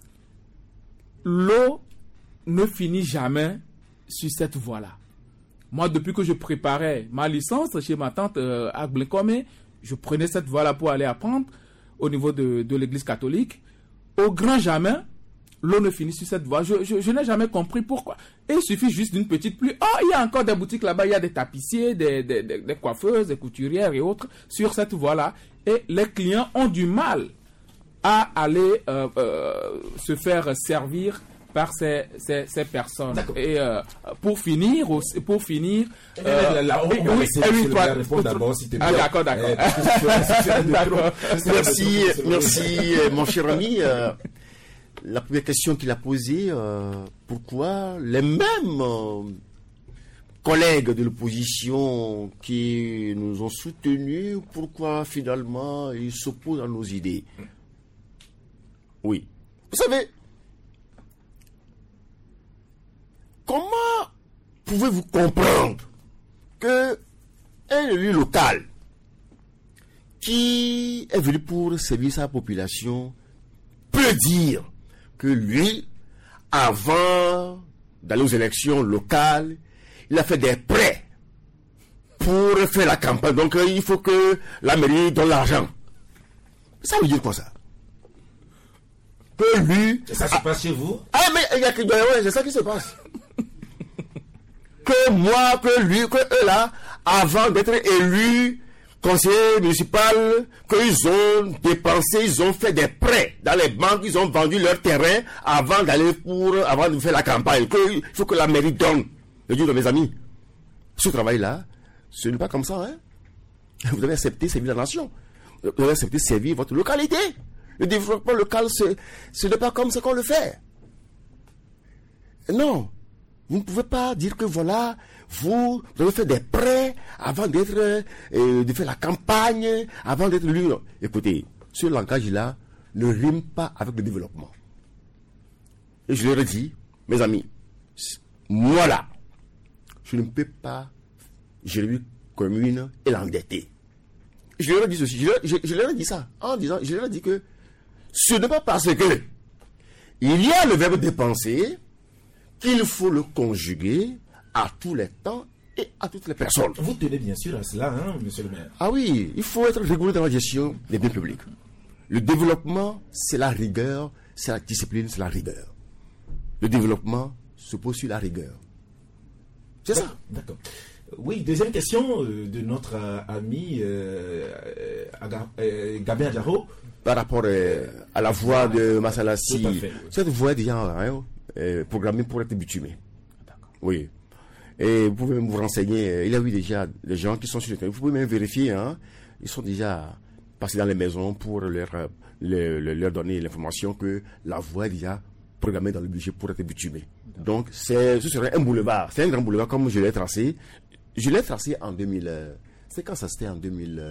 L'eau ne finit jamais sur cette voie-là. Moi, depuis que je préparais ma licence chez ma tante à Gblekome, je prenais cette voie-là pour aller apprendre au niveau de l'église catholique. Au grand jamais, l'eau ne finit sur cette voie. Je n'ai jamais compris pourquoi. Et il suffit juste d'une petite pluie. Oh, il y a encore des boutiques là-bas, il y a des tapissiers, des coiffeuses, des couturières et autres sur cette voie-là. Et les clients ont du mal à aller se faire servir par ces personnes. Et pour finir, d'accord. Merci, mon cher ami. La première question qu'il a posée, pourquoi les mêmes collègues de l'opposition qui nous ont soutenus, pourquoi finalement ils s'opposent à nos idées? Oui. Vous savez, comment pouvez-vous comprendre que un élu local qui est venu pour servir sa population peut dire que lui, avant d'aller aux élections locales, il a fait des prêts pour faire la campagne. Donc il faut que la mairie donne l'argent. Ça veut dire quoi ça? Que lui... Ça se passe chez vous? Ah mais ouais, c'est ça qui se passe. Que moi, que lui, que eux là, avant d'être élus conseiller municipal, qu'ils ont dépensé, ils ont fait des prêts dans les banques, ils ont vendu leur terrain avant de faire la campagne. Il faut que la mairie donne. Je dis à mes amis, ce travail-là, ce n'est pas comme ça, hein. Vous devez accepter servir la nation. Vous devez accepter servir votre localité. Le développement local, ce n'est pas comme ça qu'on le fait. Non. Vous ne pouvez pas dire que voilà, vous devez faire des prêts avant de faire la campagne, avant d'être élu. Écoutez, ce langage-là ne rime pas avec le développement. Et je leur ai dit, mes amis, moi là, je ne peux pas gérer une commune et l'endetter. Je leur ai dit ceci, je leur ai dit ça, je leur ai dit que ce n'est pas parce que il y a le verbe dépenser qu'il faut le conjuguer à tous les temps et à toutes les personnes. Vous tenez bien sûr à cela, hein, monsieur le maire? Ah oui, il faut être rigoureux dans la gestion des biens publics. Le développement, c'est la rigueur, c'est la discipline, c'est la rigueur. Le développement se pose sur la rigueur. C'est ça. D'accord. Oui, deuxième question de notre ami Gabin Adjaro. Par rapport à la voie de Massalassi, cette voie est déjà programmée pour être bitumée. Oui. Et vous pouvez même vous renseigner. Il y a eu déjà des gens qui sont sur le terrain. Vous pouvez même vérifier. Hein, ils sont déjà passés dans les maisons pour leur donner l'information que la voie est déjà programmée dans le budget pour être bitumée. Donc, ce serait un boulevard. C'est un grand boulevard comme je l'ai tracé. Je l'ai tracé en 2000. C'est quand ça c'était en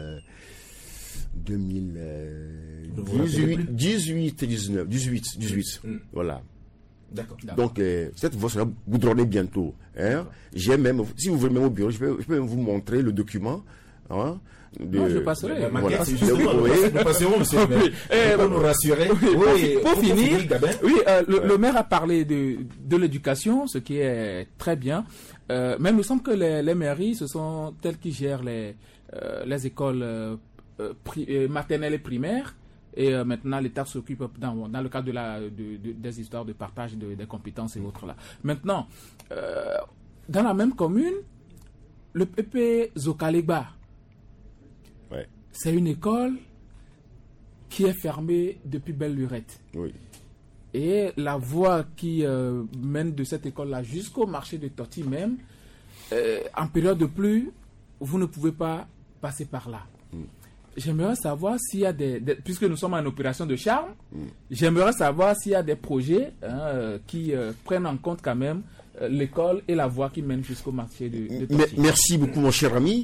2018. Voilà. D'accord. Donc, cette voie sera goudronnée bientôt. Hein. J'ai même, si vous voulez même au bureau, je peux même vous montrer le document. Hein, non, je passerai. Voilà. Nous passerons, monsieur le maire. Pour nous rassurer. Pour finir, le maire a parlé de l'éducation, ce qui est très bien. Mais il me semble que les mairies, ce sont celles qui gèrent les écoles maternelles et primaires. Et maintenant, l'État s'occupe dans le cadre des histoires de partage des compétences et autres là. Maintenant, dans la même commune, le PP Zokalegba, c'est une école qui est fermée depuis belle lurette. Oui. Et la voie qui mène de cette école-là jusqu'au marché de Toti même, en période de pluie, vous ne pouvez pas passer par là. J'aimerais savoir s'il y a puisque nous sommes en opération de charme, j'aimerais savoir s'il y a des projets qui prennent en compte quand même l'école et la voie qui mène jusqu'au marché de Toti. Merci beaucoup, mon cher ami.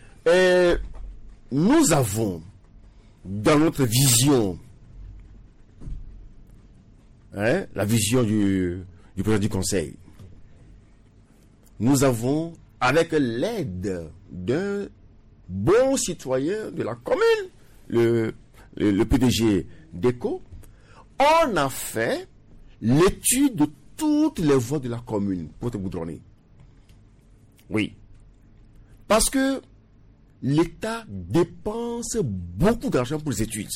Nous avons, dans notre vision, la vision du président du Conseil, nous avons avec l'aide d'un bon citoyen de la commune, le PDG d'ECO, on a fait l'étude de toutes les voies de la commune pour te goudronner. Oui. Parce que l'État dépense beaucoup d'argent pour les études.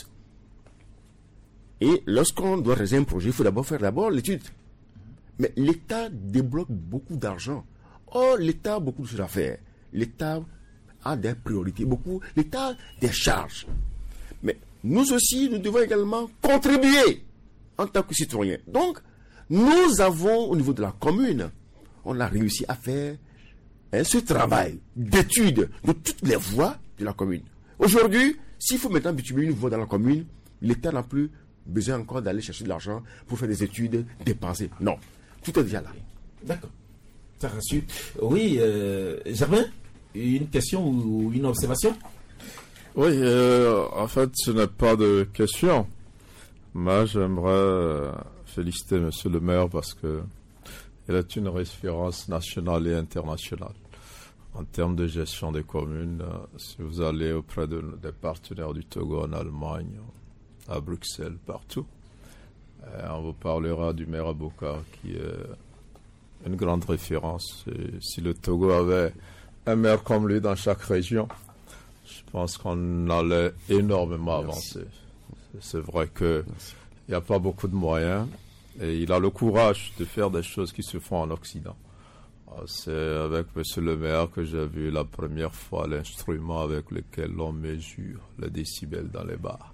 Et lorsqu'on doit réaliser un projet, il faut faire l'étude. Mais l'État débloque beaucoup d'argent. Or, l'État a beaucoup de choses à faire. L'État a des priorités, l'État a des charges. Mais nous aussi, nous devons également contribuer en tant que citoyens. Donc, nous avons, au niveau de la commune, on a réussi à faire ce travail d'étude de toutes les voies de la commune. Aujourd'hui, s'il faut maintenant bitumer une voie dans la commune, l'État n'a plus besoin encore d'aller chercher de l'argent pour faire des études dépensées. Non, tout est déjà là. D'accord, ça rassure. Oui, Germain, une question ou une observation? Oui, en fait, ce n'est pas de question. Moi, j'aimerais féliciter Monsieur le maire parce que il est une référence nationale et internationale. En termes de gestion des communes, si vous allez auprès des partenaires du Togo en Allemagne, à Bruxelles, partout, on vous parlera du maire Abouka qui est une grande référence. Et si le Togo avait un maire comme lui dans chaque région, je pense qu'on allait énormément avancer. C'est vrai qu'il n'y a pas beaucoup de moyens et il a le courage de faire des choses qui se font en Occident. C'est avec M. le maire que j'ai vu la première fois l'instrument avec lequel l'on mesure les décibels dans les bars.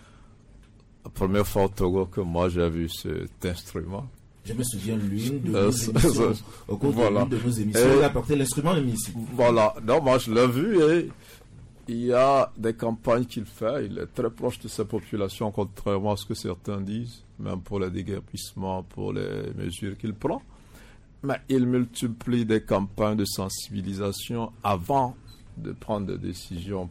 La première fois au Togo que moi j'ai vu cet instrument. Je me souviens l'une de nos émissions. Au cours de nos émissions, il a apporté l'instrument ici. Voilà, non, moi je l'ai vu et il y a des campagnes qu'il fait. Il est très proche de sa population, contrairement à ce que certains disent, même pour les déguerpissements, pour les mesures qu'il prend. Mais il multiplie des campagnes de sensibilisation avant de prendre des décisions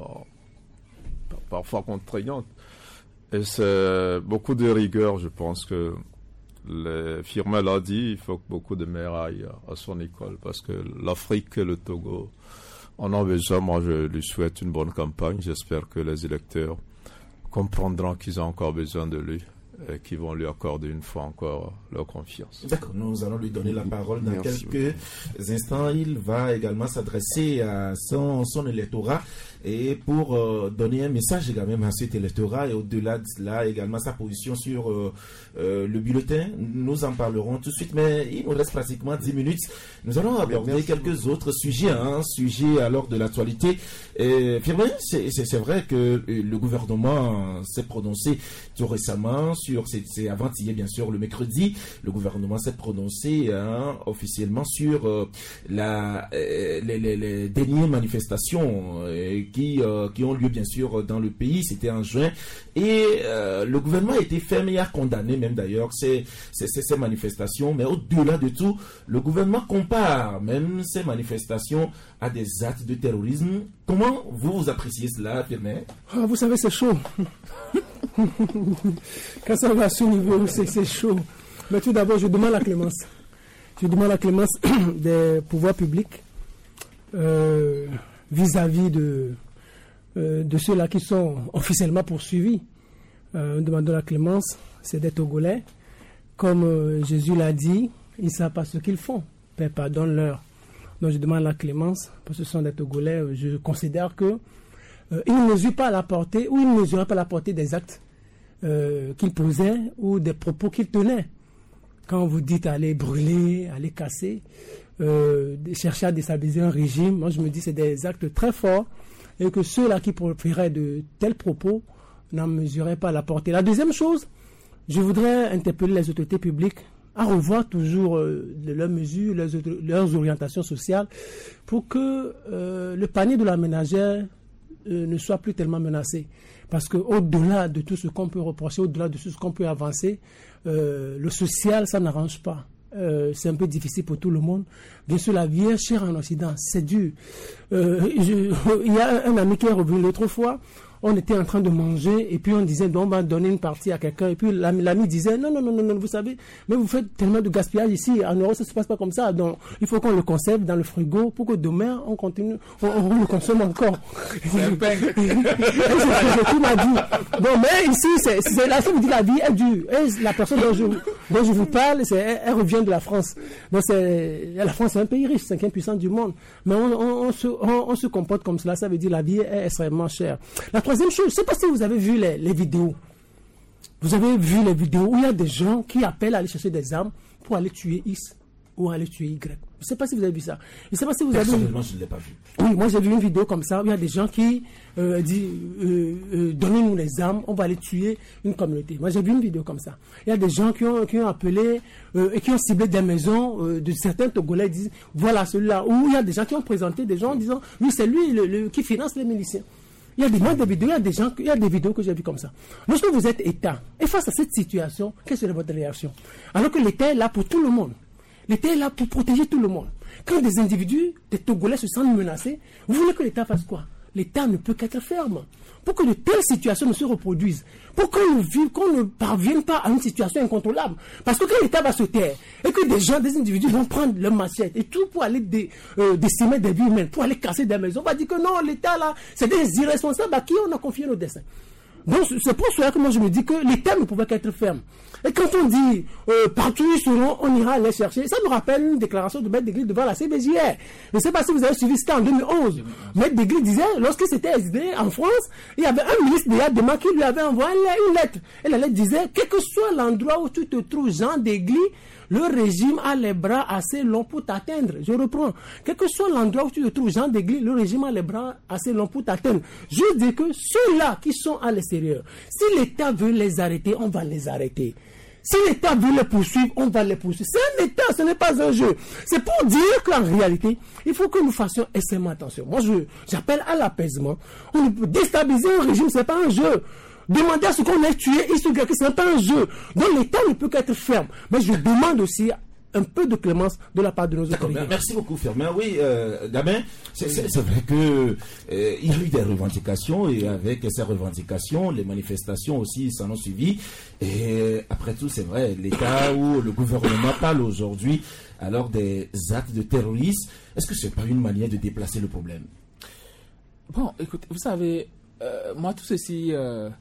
parfois contraignantes. Et c'est beaucoup de rigueur, je pense que Firmin l'a dit, il faut que beaucoup de maires aillent à son école parce que l'Afrique et le Togo en ont besoin. Moi, je lui souhaite une bonne campagne. J'espère que les électeurs comprendront qu'ils ont encore besoin de lui et qu'ils vont lui accorder une fois encore leur confiance. D'accord, nous allons lui donner la parole dans quelques instants. Il va également s'adresser à son électorat et pour donner un message également à cet électorat et au-delà de cela également sa position sur le bulletin. Nous en parlerons tout de suite, mais il nous reste pratiquement 10 minutes. Nous allons aborder quelques autres sujets, sujets alors de l'actualité. Firmin, c'est vrai que le gouvernement s'est prononcé tout récemment c'est avant-hier bien sûr, le mercredi, le gouvernement s'est prononcé officiellement sur les dernières manifestations qui ont lieu bien sûr dans le pays. C'était en juin et le gouvernement a été ferme et a condamné même d'ailleurs ces manifestations, mais au-delà de tout, le gouvernement compare même ces manifestations à des actes de terrorisme. Comment vous appréciez cela, Firmin? Vous savez, c'est chaud. Quand ça va à ce niveau, c'est chaud. Mais tout d'abord, je demande la clémence. Je demande la clémence des pouvoirs publics vis-à-vis de ceux-là qui sont officiellement poursuivis. Nous demandons la clémence, c'est des Togolais. Comme Jésus l'a dit, ils ne savent pas ce qu'ils font. Père, pardonne-leur. Donc je demande la clémence, parce que ce sont des Togolais. Je considère que ils ne mesurent pas la portée, ou ils ne mesuraient pas la portée des actes qu'ils posaient, ou des propos qu'ils tenaient. Quand vous dites aller brûler, aller casser, chercher à déstabiliser un régime, moi je me dis que c'est des actes très forts, et que ceux-là qui proféraient de tels propos n'en mesuraient pas la portée. La deuxième chose, je voudrais interpeller les autorités publiques à revoir toujours leurs mesures, leurs orientations sociales, pour que le panier de la ménagère ne soit plus tellement menacé. Parce qu'au-delà de tout ce qu'on peut reprocher, au-delà de tout ce qu'on peut avancer, le social, ça n'arrange pas. C'est un peu difficile pour tout le monde. Bien sûr, la vie est chère en Occident, c'est dur. Il y a un ami qui est revenu l'autre fois. on était en train de manger et puis on disait on va donner une partie à quelqu'un et puis l'ami disait non, vous savez, mais vous faites tellement de gaspillage ici, en Europe ça se passe pas comme ça, donc il faut qu'on le conserve dans le frigo pour que demain on continue, on le consomme encore. C'est un pain. Tout m'a dit. Bon, mais ici c'est la vie, la vie est dure. Et la personne dont je vous parle, elle revient de la France. Donc la France est un pays riche, 5e puissance du monde, mais on se comporte comme cela, ça veut dire la vie est extrêmement chère. La troisième chose, je ne sais pas si vous avez vu les vidéos. Vous avez vu les vidéos où il y a des gens qui appellent à aller chercher des armes pour aller tuer X ou aller tuer Y. Je ne sais pas si vous avez vu ça. Je ne sais pas si vous avez vu. Personnellement, je ne l'ai pas vu. Oui, moi j'ai vu une vidéo comme ça où il y a des gens qui disent donnez-nous les armes, on va aller tuer une communauté. Moi j'ai vu une vidéo comme ça. Il y a des gens qui ont appelé et qui ont ciblé des maisons de certains Togolais, ils disent voilà celui-là. Ou il y a des gens qui ont présenté des gens en disant oui, c'est lui qui finance les miliciens. Il y a des vidéos, il y a des vidéos que j'ai vues comme ça. Lorsque vous êtes État, et face à cette situation, quelle serait votre réaction? Alors que l'État est là pour tout le monde. L'État est là pour protéger tout le monde. Quand des individus, des Togolais se sentent menacés, vous voulez que l'État fasse quoi? L'État ne peut qu'être ferme. Pour que de telles situations ne se reproduisent. Pour qu'on ne parvienne pas à une situation incontrôlable. Parce que quand l'État va se taire, et que des individus vont prendre leur machette et tout pour aller décimer des vies humaines, pour aller casser des maisons, on va dire que non, l'État là, c'est des irresponsables à qui on a confié nos destins. Donc c'est pour cela que moi je me dis que l'État ne pouvait qu'être ferme. Et quand on dit partout où ils seront, on ira les chercher, ça me rappelle une déclaration de Maître Degré devant la CBJR. Je ne sais pas si vous avez suivi ça en 2011. Maître Degré disait, lorsque c'était SDE en France, il y avait un ministre de Yadema qui lui avait envoyé une lettre. Et la lettre disait, quel que soit l'endroit où tu te trouves, Jean Degli, le régime a les bras assez longs pour t'atteindre. Je reprends. Quel que soit l'endroit où tu te trouves, Jean Degli, le régime a les bras assez longs pour t'atteindre. Je dis que ceux-là qui sont à l'extérieur, si l'État veut les arrêter, on va les arrêter. Si l'État veut les poursuivre, on va les poursuivre. C'est un État, ce n'est pas un jeu. C'est pour dire qu'en réalité, il faut que nous fassions extrêmement attention. Moi, j'appelle à l'apaisement. On ne peut déstabiliser un régime, ce n'est pas un jeu. Demander à ce qu'on ait tué, ce n'est pas un jeu. Donc l'État ne peut qu'être ferme. Mais je demande aussi un peu de clémence de la part de nos autorités. Merci beaucoup, Firmin. Oui, Gabin, c'est vrai que il y a eu des revendications et avec ces revendications, les manifestations aussi s'en ont suivi. Et après tout, c'est vrai, l'État ou le gouvernement parle aujourd'hui alors des actes de terrorisme. Est-ce que c'est pas une manière de déplacer le problème? Bon, écoutez, vous savez, moi tout ceci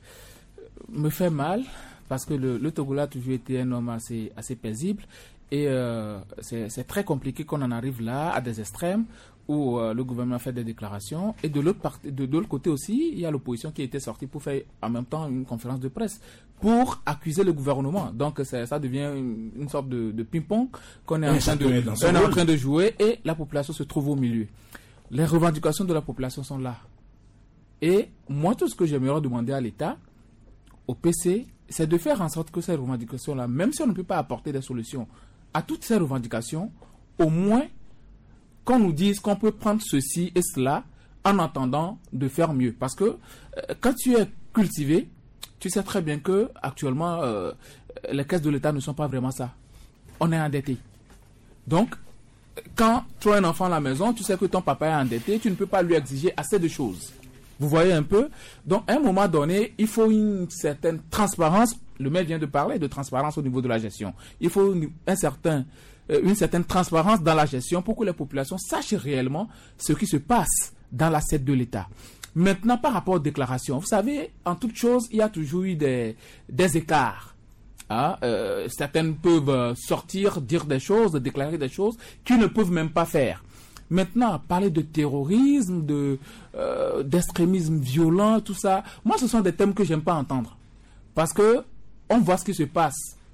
me fait mal parce que le Togolais a toujours été un homme assez paisible. Et c'est très compliqué qu'on en arrive là, à des extrêmes, où le gouvernement fait des déclarations. Et de l'autre côté aussi, il y a l'opposition qui était sortie pour faire en même temps une conférence de presse, pour accuser le gouvernement. Donc ça devient une sorte de ping-pong qu'on est en train de jouer, et la population se trouve au milieu. Les revendications de la population sont là. Et moi, tout ce que j'aimerais demander à l'État, au PC, c'est de faire en sorte que ces revendications-là, même si on ne peut pas apporter des solutions à toutes ces revendications, au moins qu'on nous dise qu'on peut prendre ceci et cela en attendant de faire mieux. Parce que quand tu es cultivé, tu sais très bien que actuellement les caisses de l'État ne sont pas vraiment ça. On est endetté. Donc, quand tu as un enfant à la maison, tu sais que ton papa est endetté, tu ne peux pas lui exiger assez de choses. Vous voyez un peu? Donc, à un moment donné, il faut une certaine transparence. Le maire vient de parler de transparence au niveau de la gestion. Il faut une certaine transparence dans la gestion pour que les populations sachent réellement ce qui se passe dans l'assiette de l'État. Maintenant, par rapport aux déclarations, vous savez, en toute chose, il y a toujours eu des écarts. Certaines peuvent sortir, dire des choses, déclarer des choses qu'ils ne peuvent même pas faire. Maintenant, parler de terrorisme, d'extrémisme violent, tout ça, moi, ce sont des thèmes que j'aime pas entendre. Parce que on voit ce qui se passe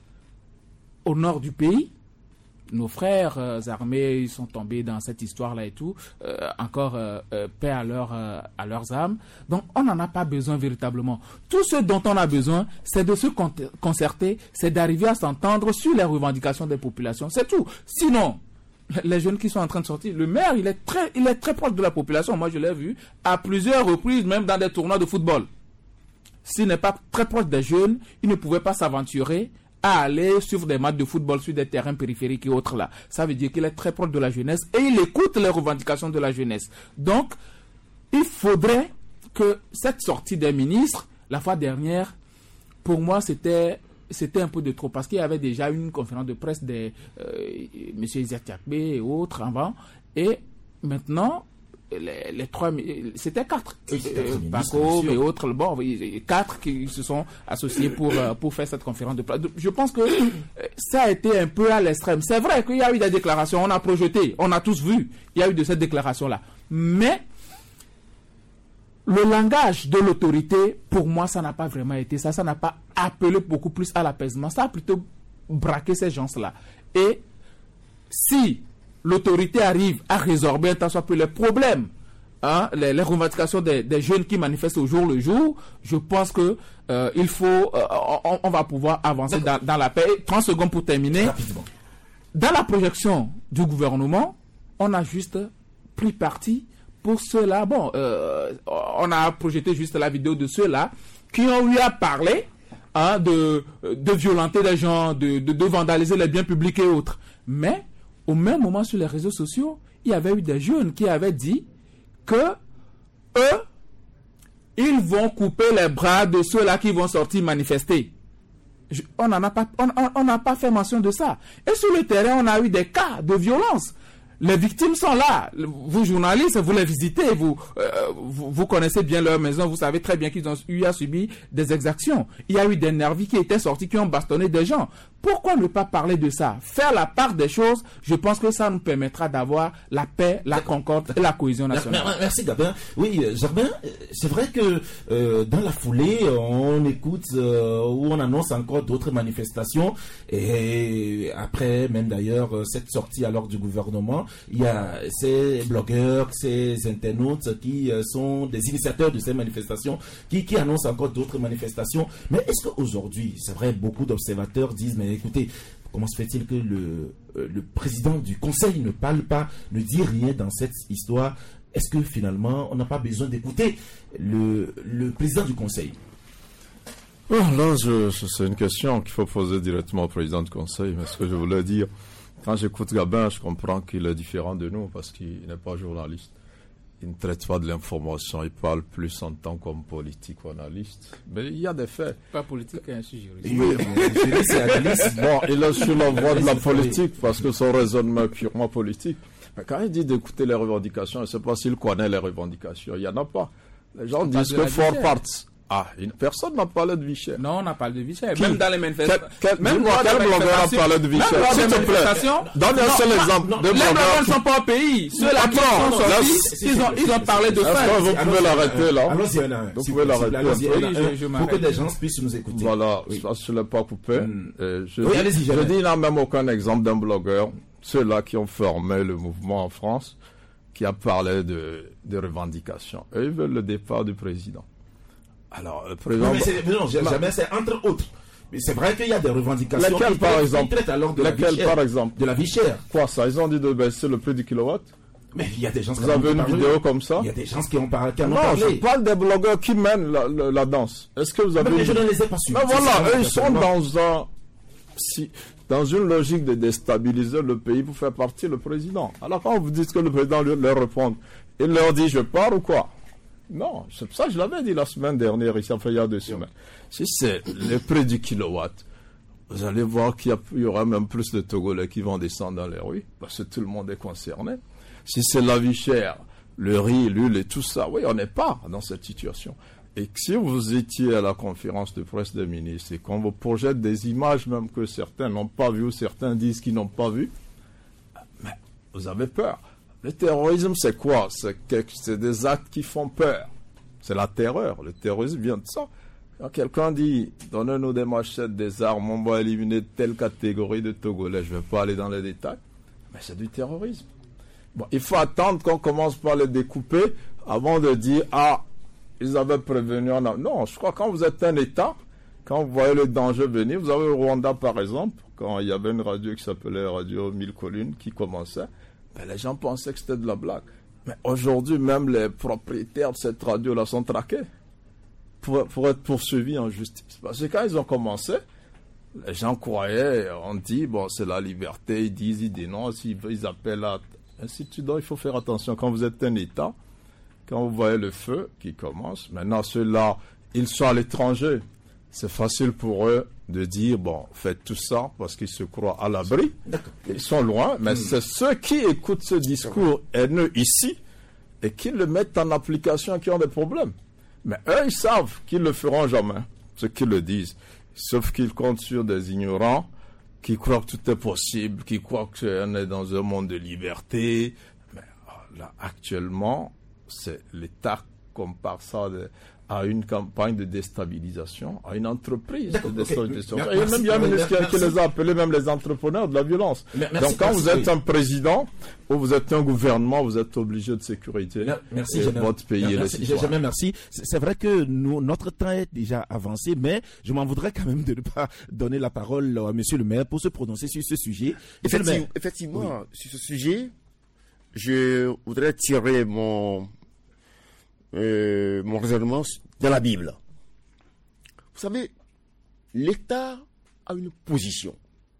au nord du pays. Nos frères armés, ils sont tombés dans cette histoire-là et tout. Encore paix à leurs âmes. Donc, on n'en a pas besoin véritablement. Tout ce dont on a besoin, c'est de se concerter, c'est d'arriver à s'entendre sur les revendications des populations. C'est tout. Sinon, les jeunes qui sont en train de sortir, le maire, il est très proche de la population. Moi, je l'ai vu à plusieurs reprises, même dans des tournois de football. S'il n'est pas très proche des jeunes, il ne pouvait pas s'aventurer à aller suivre des matchs de football sur des terrains périphériques et autres là. Ça veut dire qu'il est très proche de la jeunesse et il écoute les revendications de la jeunesse. Donc, il faudrait que cette sortie des ministres, la fois dernière, pour moi, c'était un peu de trop, parce qu'il y avait déjà une conférence de presse de M. Isaac Yakbé et autres avant, et maintenant, les trois, c'était 4, Paco et autres, bon, 4 qui se sont associés pour faire cette conférence de presse. Je pense que ça a été un peu à l'extrême. C'est vrai qu'il y a eu des déclarations, on a projeté, on a tous vu, il y a eu de cette déclaration-là. Mais le langage de l'autorité, pour moi, ça n'a pas vraiment été ça. Ça n'a pas appelé beaucoup plus à l'apaisement. Ça a plutôt braqué ces gens-là. Et si l'autorité arrive à résorber un tant soit peu les problèmes, les revendications des jeunes qui manifestent au jour le jour, je pense que il faut, on va pouvoir avancer dans la paix. 30 secondes pour terminer. Rapidement. Dans la projection du gouvernement, on a juste pris parti pour ceux-là. Bon, on a projeté juste la vidéo de ceux-là qui ont eu à parler de violenter les gens, de vandaliser les biens publics et autres. Mais au même moment, sur les réseaux sociaux, il y avait eu des jeunes qui avaient dit que eux, ils vont couper les bras de ceux-là qui vont sortir manifester. On n'a pas fait mention de ça. Et sur le terrain, on a eu des cas de violence. Les victimes sont là. Vous, journalistes, vous les visitez, vous connaissez bien leur maison, vous savez très bien qu'ils ont eu à subir des exactions. Il y a eu des nervis qui étaient sortis, qui ont bastonné des gens. Pourquoi ne pas parler de ça? Faire la part des choses, je pense que ça nous permettra d'avoir la paix, la concorde et la cohésion nationale. Merci Gabin. Oui, Germain, c'est vrai que dans la foulée, on écoute ou on annonce encore d'autres manifestations. Et après, même d'ailleurs, cette sortie alors du gouvernement, il y a ces blogueurs, ces internautes qui sont des initiateurs de ces manifestations, qui annoncent encore d'autres manifestations. Mais est-ce qu'aujourd'hui, c'est vrai, beaucoup d'observateurs disent, mais écoutez, comment se fait-il que le président du Conseil ne parle pas, ne dit rien dans cette histoire? Est-ce que finalement, on n'a pas besoin d'écouter le président du Conseil? Là, c'est une question qu'il faut poser directement au président du Conseil. Mais ce que je voulais dire, quand j'écoute Gabin, je comprends qu'il est différent de nous parce qu'il n'est pas journaliste. Il ne traite pas de l'information, il parle plus en tant qu'homme politique ou analyste. Mais il y a des faits. Pas politique, je suis juriste. Oui, c'est analyste. Bon, il est sur la voie de la politique parce que son raisonnement est purement politique. Mais quand il dit d'écouter les revendications, je ne sais pas s'il connaît les revendications. Il n'y en a pas. Les gens disent que Fort Parts. Personne n'a parlé de vie chère. Non, on n'a parlé de vie chère. Même dans les manifestations. Quel blogueur a parlé de vie chère? S'il te plaît, donne un seul exemple. Les blogueurs ne sont pas au pays. Ceux-là qui sont sortis, ils ont parlé de faim. Vous pouvez l'arrêter là. Allons-y, vous pouvez l'arrêter. Pour que des gens puissent nous écouter. Voilà, je ne l'ai pas coupé. Je dis, il n'y a même aucun exemple d'un blogueur, ceux-là qui ont formé le mouvement en France, qui a parlé de revendications. Et ils veulent le départ du président. Alors, le président... jamais c'est entre autres. Mais c'est vrai qu'il y a des revendications. Lesquelles, par exemple? Par exemple? De la vie chère. Quoi, ça? Ils ont dit de baisser le prix du kilowatt? Mais il y a des gens qui Vous avez une vidéo comme ça? Il y a des gens qui ont parlé. Non, je parle des blogueurs qui mènent la danse. Est-ce que vous avez... Mais je ne les ai pas suivis. Mais voilà, eux, ils sont dans une logique de déstabiliser le pays pour faire partir le président. Alors quand vous dites que le président leur répond, il leur dit je pars ou quoi? Non, c'est ça je l'avais dit la semaine dernière, il y a 2 semaines. Si c'est le prix du kilowatt, vous allez voir qu'il y aura même plus de Togolais qui vont descendre dans les rues, parce que tout le monde est concerné. Si c'est la vie chère, le riz, l'huile et tout ça, oui, on n'est pas dans cette situation. Et si vous étiez à la conférence de presse des ministres et qu'on vous projette des images même que certains n'ont pas vues, ou certains disent qu'ils n'ont pas vues, mais vous avez peur. Le terrorisme, c'est quoi? C'est des actes qui font peur. C'est la terreur. Le terrorisme vient de ça. Quand quelqu'un dit, donnez-nous des machettes, des armes, on va éliminer telle catégorie de Togolais, je ne vais pas aller dans les détails, mais c'est du terrorisme. Bon, il faut attendre qu'on commence par les découper avant de dire, ils avaient prévenu. Non, je crois que quand vous êtes un État, quand vous voyez le danger venir, vous avez au Rwanda par exemple, quand il y avait une radio qui s'appelait Radio 1000 Collines qui commençait, les gens pensaient que c'était de la blague. Mais aujourd'hui, même les propriétaires de cette radio-là sont traqués pour être poursuivis en justice. Parce que quand ils ont commencé, les gens croyaient, on dit, bon, c'est la liberté, ils dénoncent, ils appellent à... Ainsi de suite. Donc, il faut faire attention. Quand vous êtes un État, quand vous voyez le feu qui commence, maintenant ceux-là, ils sont à l'étranger. C'est facile pour eux de dire, bon, faites tout ça parce qu'ils se croient à l'abri. Ils sont loin, mais c'est ceux qui écoutent ce discours haineux ici et qui le mettent en application qui ont des problèmes. Mais eux, ils savent qu'ils ne le feront jamais, ce qu'ils le disent. Sauf qu'ils comptent sur des ignorants qui croient que tout est possible, qui croient qu'on est dans un monde de liberté. Mais là, actuellement, c'est l'État compare ça à une campagne de déstabilisation, à une entreprise de déstabilisation. Et même il y a un ministre qui les a appelés même les entrepreneurs de la violence. Donc quand vous êtes un président ou vous êtes un gouvernement, vous êtes obligé de sécurité votre pays et les citoyens. Merci. C'est vrai que notre temps est déjà avancé, mais je m'en voudrais quand même de ne pas donner la parole à monsieur le maire pour se prononcer sur ce sujet. Effectivement, sur ce sujet, je voudrais tirer mon raisonnement dans la Bible. Vous savez, l'État a une position.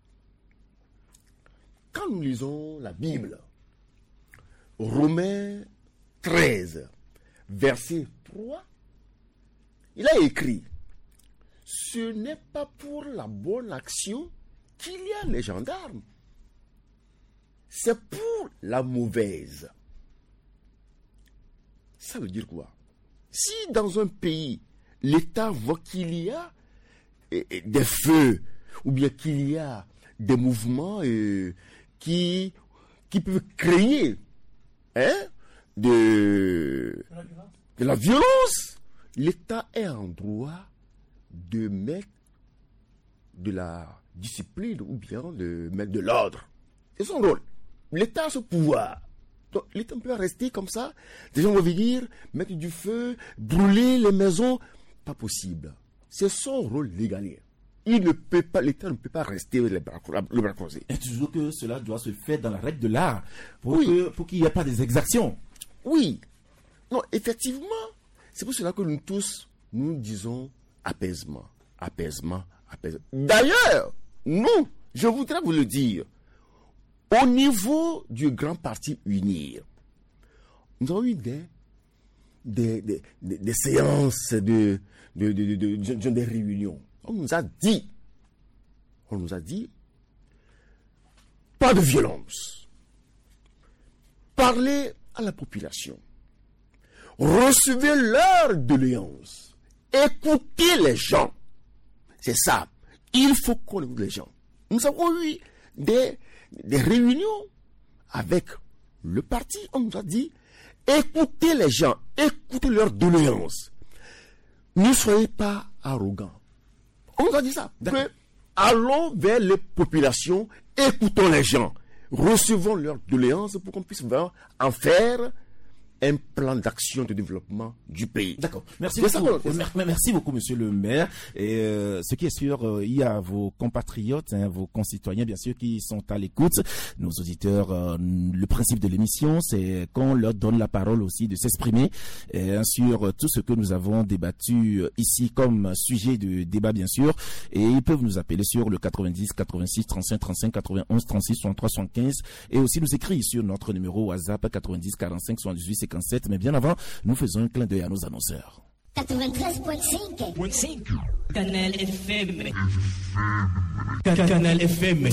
Quand nous lisons la Bible, Romains 13, verset 3, il a écrit, ce n'est pas pour la bonne action qu'il y a les gendarmes, c'est pour la mauvaise. Ça veut dire quoi? Si dans un pays, l'État voit qu'il y a des feux, ou bien qu'il y a des mouvements qui peuvent créer de la violence, l'État est en droit de mettre de la discipline ou bien de mettre de l'ordre. C'est son rôle. L'État a ce pouvoir. Donc, l'État ne peut pas rester comme ça. Des gens vont venir, mettre du feu, brûler les maisons. Pas possible. C'est son rôle légalien. L'État ne peut pas rester le bras croisés. Et toujours que cela doit se faire dans la règle de l'art, pour qu'il n'y ait pas des exactions. Oui. Non, effectivement, c'est pour cela que nous tous, nous disons apaisement, apaisement, apaisement. D'ailleurs, nous, je voudrais vous le dire, au niveau du grand parti UNIR, nous avons eu des séances, des réunions. On nous a dit, pas de violence. Parlez à la population. Recevez leur doléance. Écoutez les gens. C'est ça. Il faut qu'on écoute les gens. Nous avons eu des réunions avec le parti. On nous a dit, écoutez les gens, écoutez leurs doléances. Ne soyez pas arrogants. On nous a dit ça. Allons vers les populations, écoutons les gens, recevons leurs doléances pour qu'on puisse en faire un plan d'action de développement du pays. D'accord. Merci beaucoup. Merci beaucoup, monsieur le maire. Et ce qui est sûr, il y a vos compatriotes, vos concitoyens, bien sûr, qui sont à l'écoute. Nos auditeurs, le principe de l'émission, c'est qu'on leur donne la parole aussi de s'exprimer sur tout ce que nous avons débattu ici comme sujet de débat, bien sûr. Et ils peuvent nous appeler sur le 90 86 35 35 91 36 63 75 et aussi nous écrire sur notre numéro WhatsApp 90 45 78 57. Mais bien avant, nous faisons un clin d'œil à nos annonceurs. 93.5 Canal FM. Canal FM.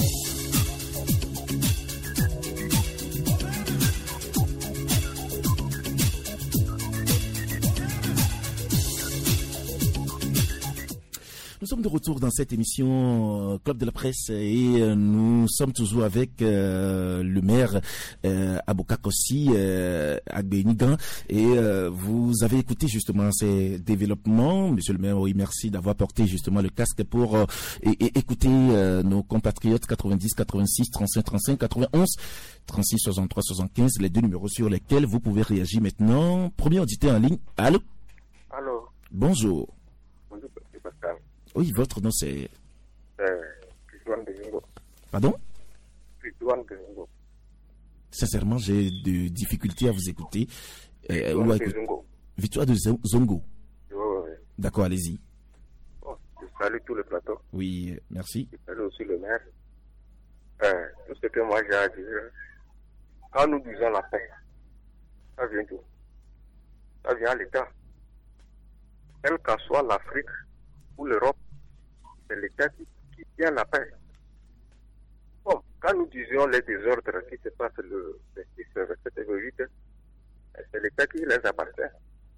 Nous sommes de retour dans cette émission Club de la Presse et nous sommes toujours avec le maire Abokakossi Agbenigan et vous avez écouté justement ces développements. Monsieur le maire, oui, merci d'avoir porté justement le casque pour écouter nos compatriotes 90 86 35 35 91 36 63 75, les deux numéros sur lesquels vous pouvez réagir maintenant. Premier auditeur en ligne. Allô? Allô? Bonjour. Bonjour, Pascal. Oui, votre nom c'est... Victoire de Zongo. Pardon? Victoire de Zongo. Sincèrement, j'ai de difficultés à vous écouter. Victoire de Zongo. Oui. D'accord, allez-y. Bon, je salue tout le plateau. Oui, merci. Je salue aussi le maire. Tout ce que moi j'ai à dire, quand nous disons la paix, ça vient tout. ça vient à l'État. Quelle qu'en soit l'Afrique ou l'Europe, c'est l'État qui tient la paix. Bon, quand nous disions les désordres qui se passent le 26, 27 et 28, c'est l'État qui les appartient.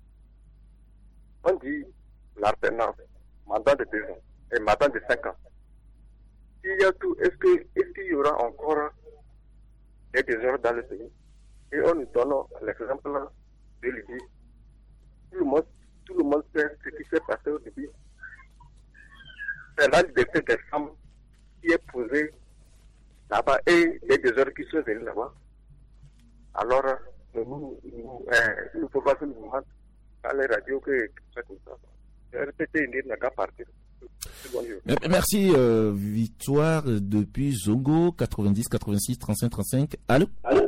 On dit l'alternance, mandat de 2 ans et mandat de 5 ans. S'il y a tout, est-ce qu'il y aura encore des désordres dans le pays? Et on nous donne l'exemple de Libye. Tout le monde sait ce qui s'est passé au début. C'est la liberté des femmes qui est posée là-bas et les désordres qui sont venus là-bas. Alors, il ne faut pas que nous mentions à les radios que c'est comme ça. Répétez, il n'a qu'à partir. Merci, Victoire depuis Zongo, 90 86 35 35. Allô?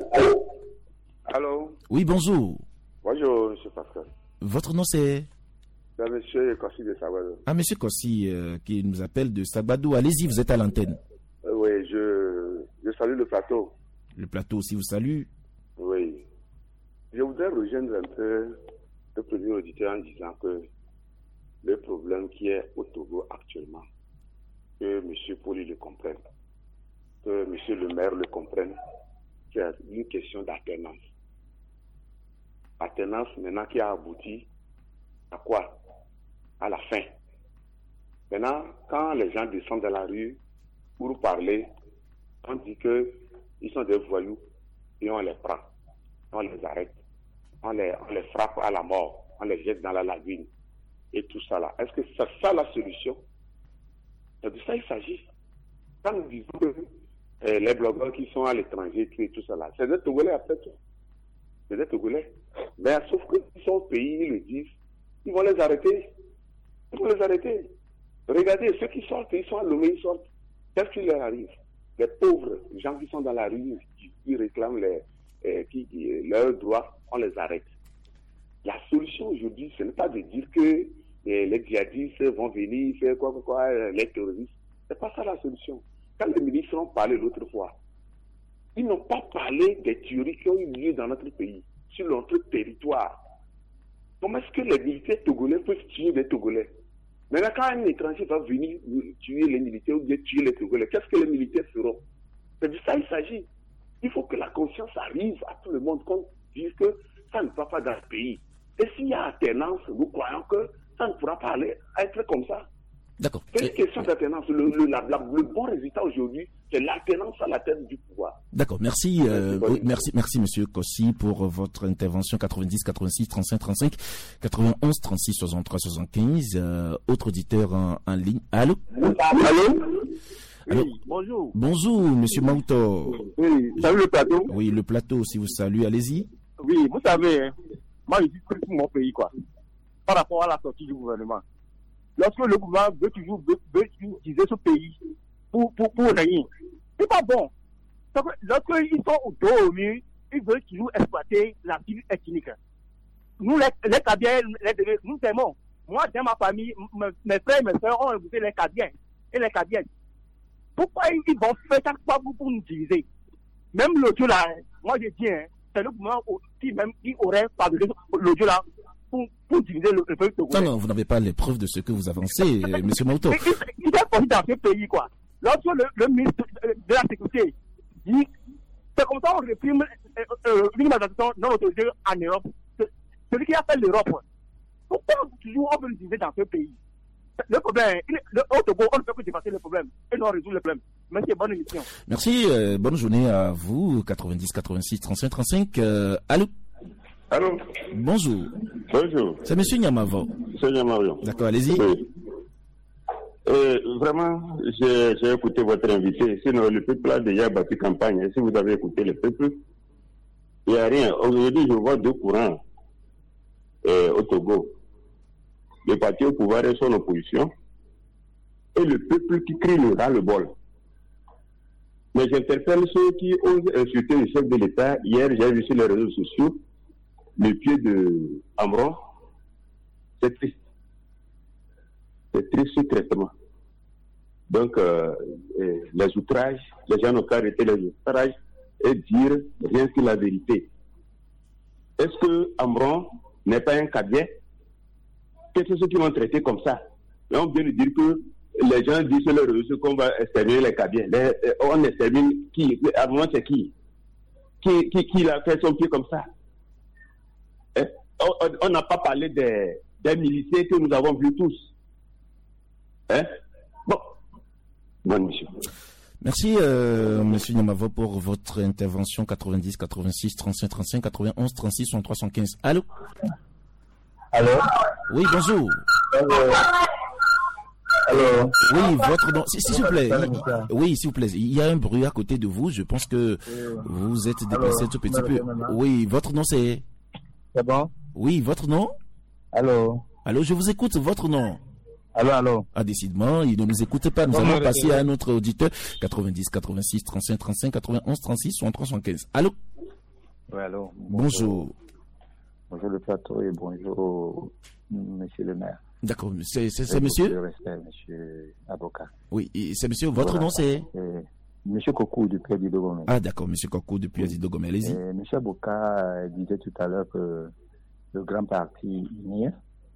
Allô? Oui, bonjour. Bonjour, M. Pascal. Votre nom c'est? C'est M. Kossi de Sagbadou. Ah, M. Kossi, qui nous appelle de Sagbadou. Allez-y, vous êtes à l'antenne. Oui, je salue le plateau. Le plateau aussi vous salue. Oui. Je voudrais rejoindre un peu le premier auditeur en disant que le problème qui est au Togo actuellement, que M. Poli le comprenne, que M. le maire le comprenne, c'est une question d'alternance. Alternance maintenant qui a abouti à quoi? À la fin. Maintenant, quand les gens descendent dans la rue pour parler, on dit qu'ils sont des voyous et on les prend, on les arrête, on les frappe à la mort, on les jette dans la lagune et tout ça là. Est-ce que c'est ça la solution? C'est de ça il s'agit. Quand nous disons que les blogueurs qui sont à l'étranger et tout ça là, c'est des Togolais après tout. C'est des Togolais. Mais sauf qu'ils sont au pays, ils le disent, ils vont les arrêter. Ils vont les arrêter. Regardez, ceux qui sortent, ils sont à Lomé, ils sortent. Qu'est-ce qui leur arrive? Les pauvres gens qui sont dans la rue, qui réclament leurs droits, on les arrête. La solution aujourd'hui, ce n'est pas de dire que les djihadistes vont venir faire quoi, les terroristes. Ce n'est pas ça la solution. Quand les ministres ont parlé l'autre fois, ils n'ont pas parlé des tueries qui ont eu lieu dans notre pays, sur notre territoire. Comment est-ce que les militaires togolais peuvent tuer des Togolais? Maintenant, quand un étranger va venir tuer les militaires ou bien tuer les Togolais, qu'est-ce que les militaires feront? C'est de ça qu'il s'agit. Il faut que la conscience arrive à tout le monde, qu'on dise que ça ne va pas dans le pays. Et s'il y a alternance, nous croyons que ça ne pourra pas être comme ça. D'accord. C'est une question d'alternance. Le bon résultat aujourd'hui, c'est l'alternance à la tête du pouvoir. D'accord. Merci, merci, Monsieur Kossi, pour votre intervention 90 86 35 35 91 36 63 75. Autre auditeur en ligne. Allô? Allô? Oui, bonjour. Bonjour, Monsieur Mauto. Oui, salut le plateau. Oui, le plateau aussi vous salue. Allez-y. Oui, vous savez, moi je dis pour mon pays, quoi. Par rapport à la sortie du gouvernement. Lorsque le gouvernement veut toujours utiliser ce pays pour rien, c'est pas bon. Lorsqu'ils sont au dos au mur, ils veulent toujours exploiter la ville ethnique. Nous, les Cadiens, nous aimons. Moi, dans ma famille, mes frères et mes soeurs ont écouté les Cadiens et les Cadiennes. Pourquoi ils vont faire chaque fois pour nous diviser? Même l'audio là, moi je dis, c'est le gouvernement qui aurait pardonné l'audio là pour diviser le peuple togolais. Non, vous n'avez pas les preuves de ce que vous avancez, M. Mauto. Il est sorti dans ce pays, quoi. Lorsque le ministre de la Sécurité dit, c'est comme ça on réprime une manifestation non autorisée en Europe. Celui qui a fait l'Europe. Pourquoi toujours on veut le diviser dans ce pays? Le problème, au Togo, on ne peut que dépasser le problème et non résoudre le problème. Merci, bonne émission. Merci, bonne journée à vous, 90 86 35 35. Allô? Allô? Bonjour. Bonjour. C'est M. Nyamavo. C'est Nyamavo. D'accord, allez-y. Oui. Vraiment, j'ai écouté votre invité. Sinon, le peuple a déjà battu campagne. Et si vous avez écouté le peuple, il n'y a rien. Aujourd'hui, je vois deux courants au Togo. Le parti au pouvoir et son opposition. Et le peuple qui crie le ras-le-bol. Mais j'interpelle ceux qui osent insulter le chef de l'État. Hier, j'ai vu sur les réseaux sociaux le pied de Amron. C'est triste. C'est triste ce traitement. Donc, les outrages, les gens n'ont qu'à arrêter les outrages et dire rien que la vérité. Est-ce que Amron n'est pas un Kabien, que c'est ceux qui l'ont traité comme ça. Et on vient de dire que les gens disent sur les réseaux qu'on va exterminer les Kabyens. On extermine qui? À un moment, c'est qui? Qui a fait son pied comme ça? On n'a pas parlé des miliciens que nous avons vus tous. Bon, monsieur. Merci, monsieur Niamavo, pour votre intervention. 90 86 35 35 91 36 63 115. Allô? Allô? Oui, bonjour. Allô? Oui, votre nom. S'il vous plaît. Oui, s'il vous plaît. Il y a un bruit à côté de vous. Je pense que vous êtes déplacé un tout petit peu. Oui, votre nom c'est? C'est bon? Oui, votre nom? Allô? Allô, je vous écoute. Votre nom? Allô? Ah, décidément, il ne nous écoute pas. Nous allons passer à un autre auditeur. 90 86 35 35 91 36 63 75. Allô? Oui, allô. Bonjour. Bonjour le plateau et bonjour monsieur le maire. D'accord, c'est monsieur? Le respect, monsieur avocat. Oui, c'est monsieur. Votre nom c'est? Monsieur Kokou depuis Azido Gomel. Ah, d'accord, monsieur Kokou depuis Azido Gomel. Allez-y. Monsieur avocat disait tout à l'heure que le grand parti UNIR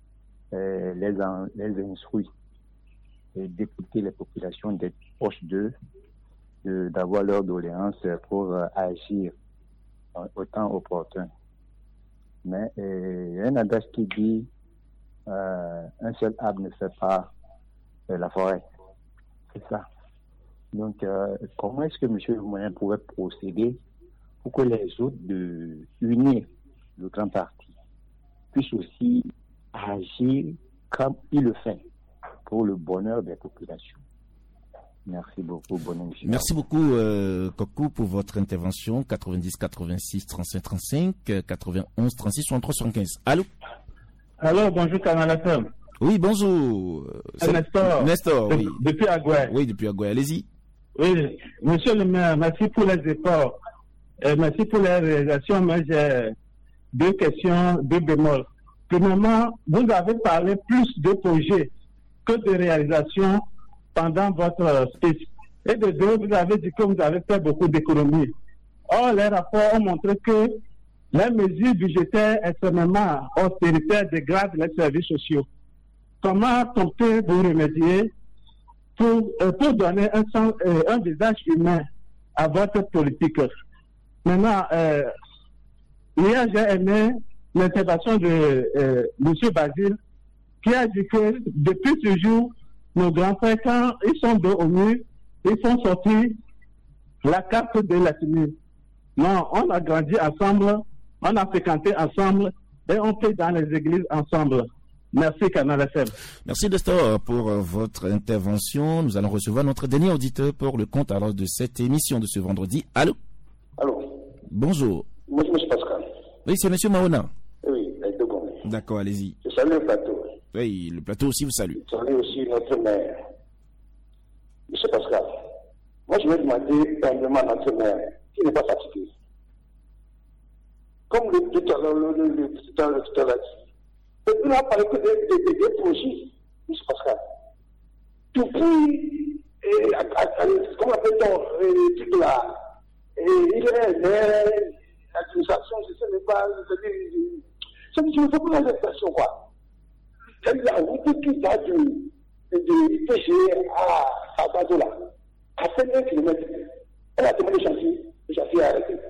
les instruit d'écouter les populations, d'être proches d'eux, d'avoir leur doléance pour agir au temps opportun. Mais il y a un adage qui dit un seul arbre ne fait pas la forêt. C'est ça. Donc, comment est-ce que M. le Moyen pourrait procéder pour que les autres unir le grand parti puissent aussi agir comme il le fait pour le bonheur des populations? Merci beaucoup, bonne émission. Merci beaucoup, Kokou, pour votre intervention. 90 86 35 35 91 36 63 75. Allô? Allô, bonjour, Canal FM. Oui, bonjour. Nestor, oui. Depuis Agoué. Oui, depuis Agoué, allez-y. Oui, monsieur le maire, merci pour les efforts. Merci pour les réalisations. Moi, j'ai deux questions, deux bémols. Premièrement, vous avez parlé plus de projets que de réalisations pendant votre speech. Et de deux, vous avez dit que vous avez fait beaucoup d'économies. Or, les rapports ont montré que les mesures budgétaires extrêmement austéritaires dégradent les services sociaux. Comment comptez-vous remédier pour donner un visage humain à votre politique? Maintenant, hier, j'ai aimé l'intervention de M. Basile, qui a dit que depuis toujours, nos grands-pères, quand ils sont dos au mur, ils font sortir la carte de la tenue. Non, on a grandi ensemble, on a fréquenté ensemble et on fait dans les églises ensemble. Merci, Canal FM. Merci, Nestor, pour votre intervention. Nous allons recevoir notre dernier auditeur pour le compte alors de cette émission de ce vendredi. Allô? Allô? Bonjour. Bonjour, M. Pascal. Oui, c'est M. Mahona. Oui, de Gomez. D'accord, allez-y. Je salue le plateau. Oui, le plateau aussi vous salue. Je salue aussi notre maire. M. Pascal, moi je vais demander humblement à notre maire qui n'est pas fatigué. Comme tout à l'heure, il n'a parlé que des projets, M. Pascal. Depuis, comment appelle-t-on, tout là, il est l'administration, ce n'est pas, je ne veux pas l'administration, quoi. La route qui va de PG à Sabadola, à 5 km, elle a demandé le chantier a arrêté.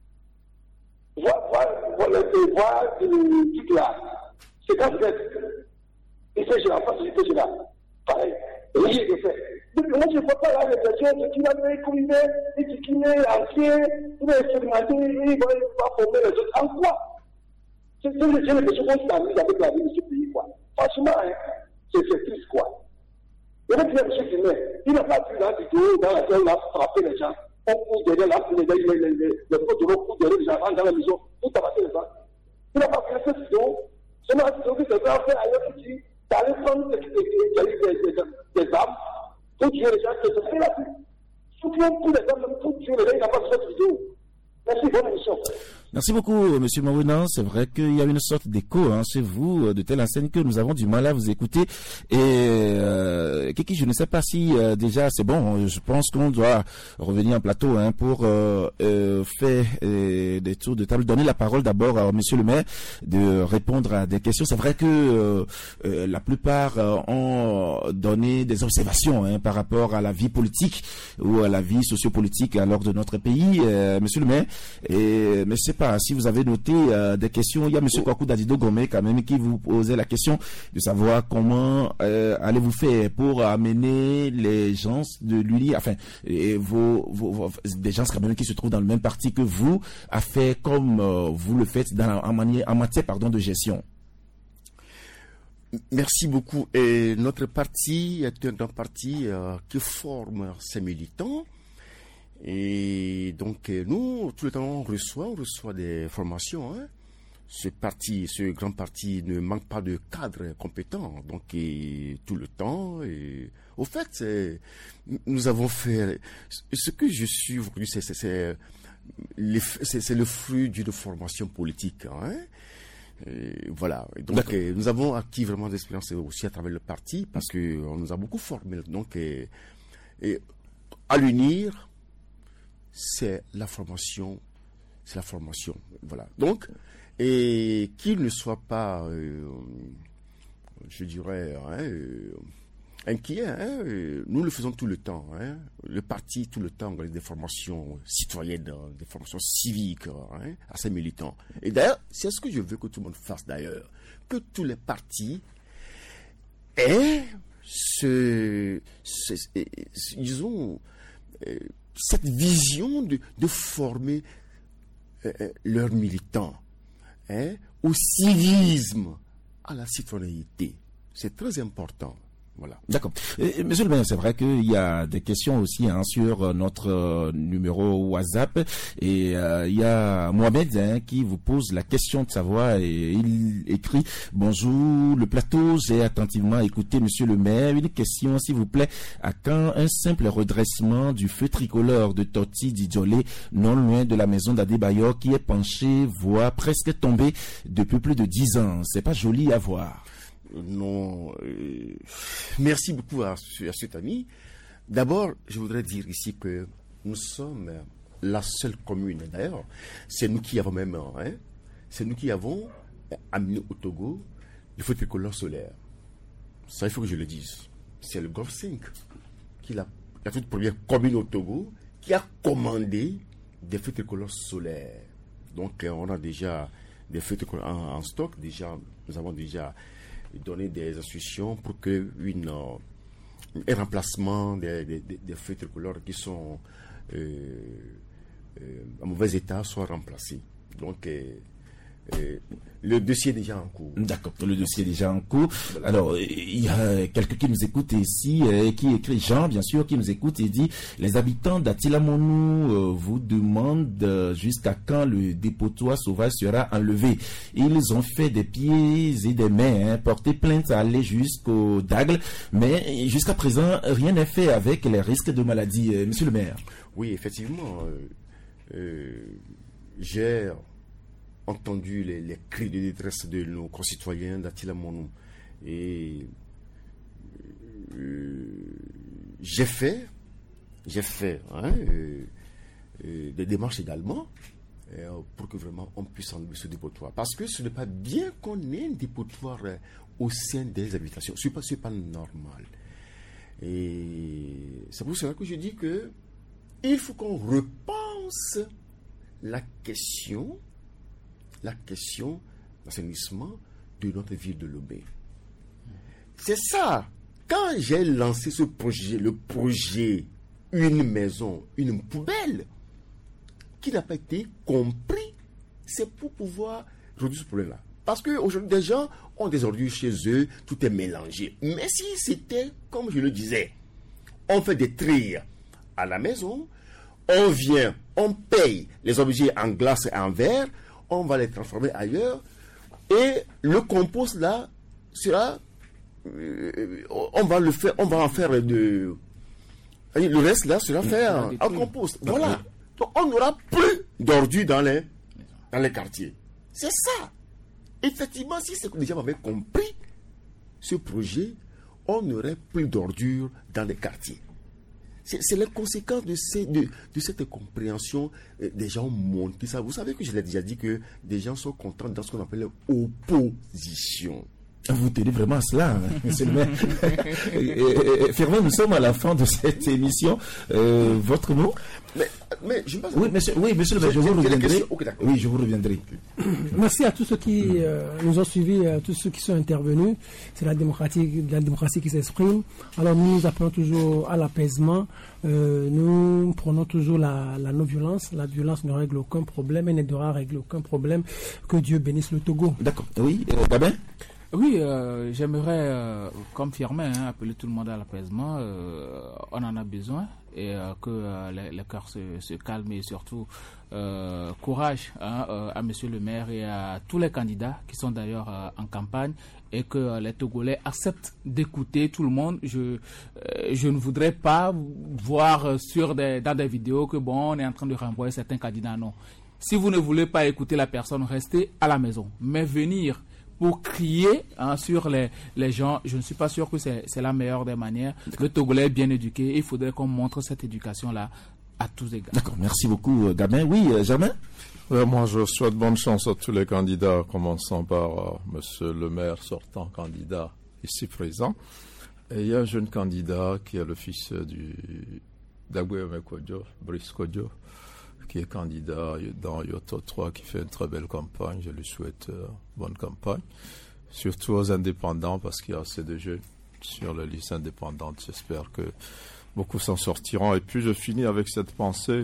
Voir le truc là, c'est quand vous êtes, et c'est là, parce que c'est là, pareil, et il est fait. Donc, moi, je ne vois pas la réflexion de qui va économiser, et qui est entier, il va expérimenter, il va former les autres. En quoi? C'est les questions qu'on s'amuse avec la vie de ce pays, quoi. Franchement, c'est triste, quoi. Il y a un monsieur qui met, il n'a pas vu la vidéo dans laquelle il a frappé les gens. On pousse derrière les potes de l'eau poussent derrière les gens, rentrent dans la maison, pour tabasser les gens. Il n'a pas vu cette vidéo. C'est ma vidéo que les gens fait ailleurs qui dit, d'aller prendre des armes pour tuer les gens. C'est la vie. Pour les armes, pour tuer les gens, il n'a pas vu cette vidéo. Merci, bonne émission. Merci beaucoup, Monsieur Mawina. C'est vrai qu'il y a une sorte d'écho chez vous, de telle enseigne que nous avons du mal à vous écouter. Et Kiki, je ne sais pas si déjà c'est bon. Je pense qu'on doit revenir en plateau pour faire des tours de table. Donner la parole d'abord à Monsieur le maire de répondre à des questions. C'est vrai que la plupart ont donné des observations par rapport à la vie politique ou à la vie sociopolitique à l'ordre de notre pays. Monsieur le maire, mais je sais pas si vous avez noté des questions. Il y a Monsieur Kwaku Dadido Gomé quand même qui vous posait la question de savoir comment allez-vous faire pour amener les gens de l'UNI, enfin des gens quand même qui se trouvent dans le même parti que vous, à faire comme vous le faites en matière de gestion. Merci beaucoup. Et notre parti est un parti qui forme ses militants. Et donc, nous, tout le temps, on reçoit des formations. Ce grand parti ne manque pas de cadres compétents. Donc, tout le temps. Et, au fait, nous avons fait... Ce que je suis aujourd'hui, c'est le fruit d'une formation politique. Voilà. Donc, nous avons acquis vraiment d'expérience aussi à travers le parti parce qu'on nous a beaucoup formés. Donc, à l'UNIR, c'est la formation. Voilà. Donc, et qu'il ne soit pas, je dirais, inquiet. Nous le faisons tout le temps. Le parti, tout le temps, organise des formations citoyennes, des formations civiques à ses militants. Et d'ailleurs, c'est ce que je veux que tout le monde fasse d'ailleurs. Que tous les partis aient disons, cette vision de former leurs militants au civisme, à la citoyenneté. C'est très important. Voilà. D'accord. Monsieur le maire, c'est vrai qu'il y a des questions aussi sur notre numéro WhatsApp et il y a Mohamed qui vous pose la question de savoir et il écrit: bonjour le plateau, j'ai attentivement écouté monsieur le maire. Une question s'il vous plaît, à quand un simple redressement du feu tricolore de Toti d'Idjolé non loin de la maison d'Adebayor qui est penché, voire presque tombé depuis plus de 10 ans? C'est pas joli à voir. Non, merci beaucoup à cet ami. D'abord, je voudrais dire ici que nous sommes la seule commune. D'ailleurs, c'est nous qui avons même, c'est nous qui avons amené au Togo le feu tricolore solaire. Ça, il faut que je le dise. C'est le Golf 5 qui la toute première commune au Togo qui a commandé des feux tricolores solaires. Donc, on a déjà des feux tricolores en stock. Déjà, nous avons déjà donner des instructions pour que un remplacement des feux tricolores qui sont en mauvais état soit remplacé. Donc, le dossier est déjà en cours. D'accord, le dossier est déjà en cours. Alors, il y a quelqu'un qui nous écoute ici, qui écrit, Jean, bien sûr, qui nous écoute et dit: les habitants d'Atilamonou vous demandent jusqu'à quand le dépotoir sauvage sera enlevé. Ils ont fait des pieds et des mains, porté plainte à aller jusqu'au Dagle, mais jusqu'à présent, rien n'est fait avec les risques de maladie. Monsieur le maire. Oui, effectivement, j'ai entendu les cris de détresse de nos concitoyens d'Atilamonou. Et j'ai fait des démarches également pour que vraiment on puisse enlever ce dépotoir. Parce que ce n'est pas bien qu'on ait un dépotoir au sein des habitations. Ce n'est pas normal. Et c'est pour cela que je dis que il faut qu'on repense la question d'assainissement de notre ville de Lomé. C'est ça. Quand j'ai lancé ce projet, le projet une maison, une poubelle, qui n'a pas été compris, c'est pour pouvoir résoudre ce problème-là. Parce qu'aujourd'hui, des gens ont des ordures chez eux, tout est mélangé. Mais si c'était, comme je le disais, on fait des tris à la maison, on vient, on paye les objets en glace et en verre, on va les transformer ailleurs et le compost là sera on va en faire le reste là sera fait en compost. Voilà. Donc on n'aura plus d'ordures dans les dans les quartiers. C'est ça. Effectivement, si les gens avaient compris ce projet, on n'aurait plus d'ordures dans les quartiers. C'est la conséquence de cette compréhension des gens montent. Vous savez que je l'ai déjà dit que des gens sont contents dans ce qu'on appelle l'opposition. Vous tenez vraiment à cela, monsieur le maire. Firmin, nous sommes à la fin de cette émission. Votre mot? Mais je pense... Oui, monsieur le maire, je vous reviendrai. Oui, je vous reviendrai. Merci à tous ceux qui nous ont suivis, à tous ceux qui sont intervenus. C'est la démocratie qui s'exprime. Alors nous appelons toujours à l'apaisement. Nous prenons toujours la non-violence. La violence ne règle aucun problème et n'aidera à régler aucun problème. Que Dieu bénisse le Togo. D'accord. Oui, Gabin? Oui, j'aimerais, comme Firmin, appeler tout le monde à l'apaisement. On en a besoin et que les cœurs se calment et surtout courage à monsieur le maire et à tous les candidats qui sont d'ailleurs en campagne et que les Togolais acceptent d'écouter tout le monde. Je ne voudrais pas voir dans des vidéos que bon, on est en train de renvoyer certains candidats. Non. Si vous ne voulez pas écouter la personne, restez à la maison. Mais venir pour crier sur les gens, je ne suis pas sûr que c'est la meilleure des manières. Le Togolais est bien éduqué, il faudrait qu'on montre cette éducation-là à tous égards. D'accord, merci beaucoup Gabin. Oui, Germain? Moi, je souhaite bonne chance à tous les candidats, commençant par monsieur le maire sortant candidat ici présent. Et il y a un jeune candidat qui est le fils d'Agüeme Kodjo, Brice Kodjo, qui est candidat dans Yoto 3, qui fait une très belle campagne. Je lui souhaite bonne campagne. Surtout aux indépendants, parce qu'il y a assez de jeunes sur la liste indépendante. J'espère que beaucoup s'en sortiront. Et puis je finis avec cette pensée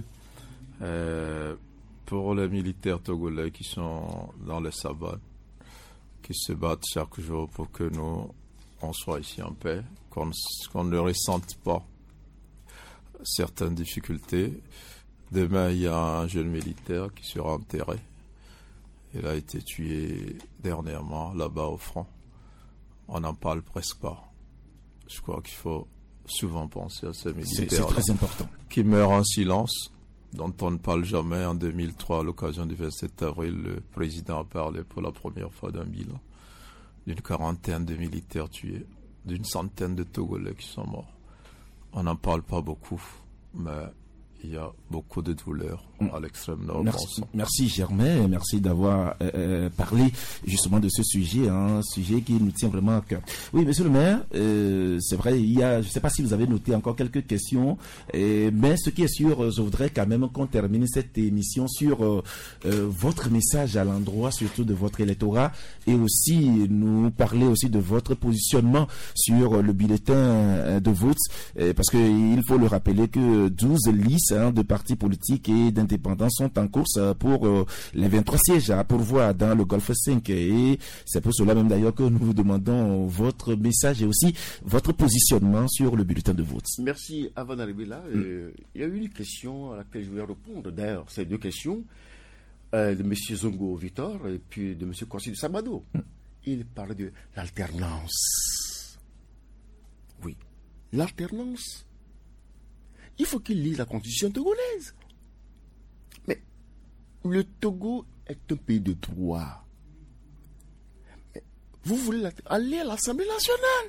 pour les militaires togolais qui sont dans les savanes, qui se battent chaque jour pour que nous, on soit ici en paix, qu'on ne ressente pas certaines difficultés. Demain, il y a un jeune militaire qui sera enterré. Il a été tué dernièrement là-bas au front. On n'en parle presque pas. Je crois qu'il faut souvent penser à ces militaires. C'est très important. Qui meurent en silence, dont on ne parle jamais. En 2003, à l'occasion du 27 avril, le président a parlé pour la première fois d'un bilan d'une quarantaine de militaires tués, d'une centaine de Togolais qui sont morts. On n'en parle pas beaucoup, mais il y a beaucoup de douleurs à l'extrême nord. Merci Germain, merci d'avoir parlé justement de ce sujet, un sujet qui nous tient vraiment à cœur. Oui, monsieur le maire, c'est vrai, je ne sais pas si vous avez noté encore quelques questions, mais ce qui est sûr, je voudrais quand même qu'on termine cette émission sur votre message à l'endroit surtout de votre électorat et aussi nous parler aussi de votre positionnement sur le bulletin de vote, parce qu'il faut le rappeler que 12 listes de partis politiques et d'indépendants sont en course pour les 23 sièges à pourvoir dans le Golfe 5 et c'est pour cela même d'ailleurs que nous vous demandons votre message et aussi votre positionnement sur le bulletin de vote. Merci. Avant d'arriver là, il y a eu une question à laquelle je voulais répondre. D'ailleurs, ces deux questions de M. Zongo Victor et puis de M. Korsi de Sabado. Il parlait de l'alternance. Oui, l'alternance. Il faut qu'il lise la constitution togolaise. Mais le Togo est un pays de droit. Mais vous voulez aller à l'Assemblée nationale.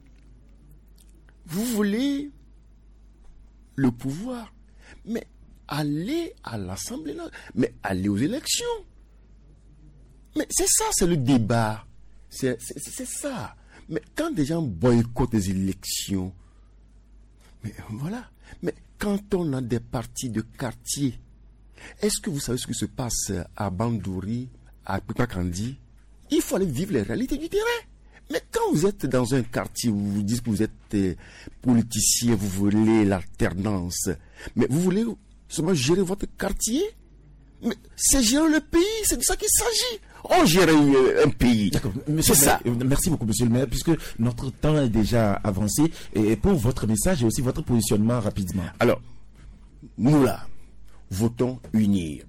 Vous voulez le pouvoir. Mais allez à l'Assemblée nationale. Mais allez aux élections. Mais c'est ça, c'est le débat. C'est ça. Mais quand des gens boycottent les élections, mais voilà. Mais quand on a des partis de quartier, est-ce que vous savez ce qui se passe à Bandouri, à Pekakandi? Il faut aller vivre les réalités du terrain. Mais quand vous êtes dans un quartier où vous dites que vous êtes politicien, vous voulez l'alternance, mais vous voulez seulement gérer votre quartier? Mais c'est gérer le pays, c'est de ça qu'il s'agit. On gère un pays. C'est ça. Merci beaucoup, monsieur le maire, puisque notre temps est déjà avancé. Et pour votre message et aussi votre positionnement rapidement. Alors, nous là, votons unir.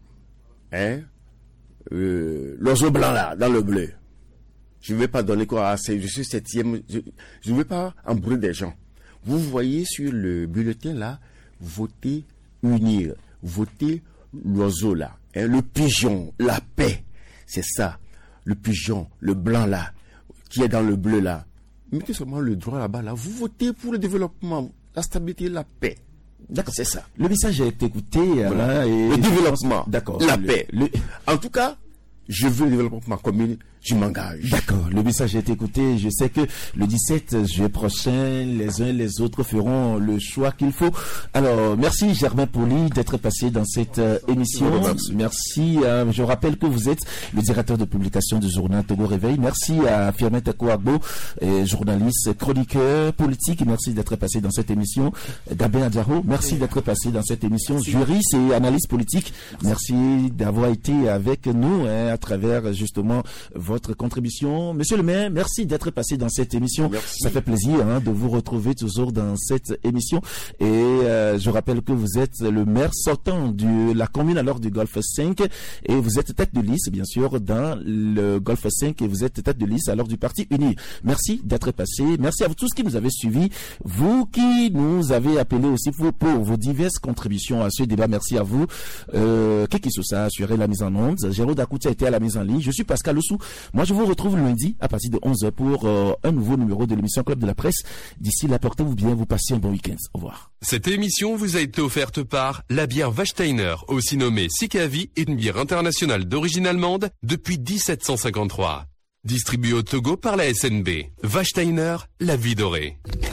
L'oiseau blanc là, dans le bleu. Je ne vais pas donner quoi à je suis 7e. Je ne veux pas embrouiller des gens. Vous voyez sur le bulletin là, votez unir. Votez l'oiseau là. le pigeon, la paix, c'est ça. Le pigeon, le blanc là, qui est dans le bleu là. Mettez seulement le droit là-bas là. Vous votez pour le développement, la stabilité, la paix. D'accord, c'est ça. Le message a été écouté. Voilà. Et le développement, d'accord, la paix. En tout cas, je veux le développement de ma commune, je m'engage. D'accord, le message a été écouté. Je sais que le 17 juillet prochain, les uns et les autres feront le choix qu'il faut. Alors, merci Germain Poli d'être passé dans cette émission. Merci. Je rappelle que vous êtes le directeur de publication du journal Togo Réveil. Merci à Firmin Takouagbo, journaliste, chroniqueur politique. Merci d'être passé dans cette émission. Gabin Adjaro, merci d'être passé dans cette émission. Juriste et analyste politique. Merci d'avoir été avec nous à travers justement votre contribution. Monsieur le maire, merci d'être passé dans cette émission. Merci. Ça fait plaisir de vous retrouver toujours dans cette émission. Et je rappelle que vous êtes le maire sortant de la commune alors du Golfe 5 et vous êtes tête de liste, bien sûr, dans le Golfe 5 et vous êtes tête de liste alors du Parti Uni. Merci d'être passé. Merci à vous tous qui nous avez suivis. Vous qui nous avez appelés aussi pour vos diverses contributions à ce débat. Merci à vous. Kiki Sousa a assuré la mise en onde. Géraud Dakouti a été à la mise en ligne. Je suis Pascal Oussou. Moi, je vous retrouve lundi à partir de 11h pour un nouveau numéro de l'émission Club de la Presse. D'ici là, portez-vous bien, vous passez un bon week-end. Au revoir. Cette émission vous a été offerte par la bière Wachsteiner, aussi nommée Sikavi, une bière internationale d'origine allemande depuis 1753. Distribuée au Togo par la SNB. Wachsteiner, la vie dorée.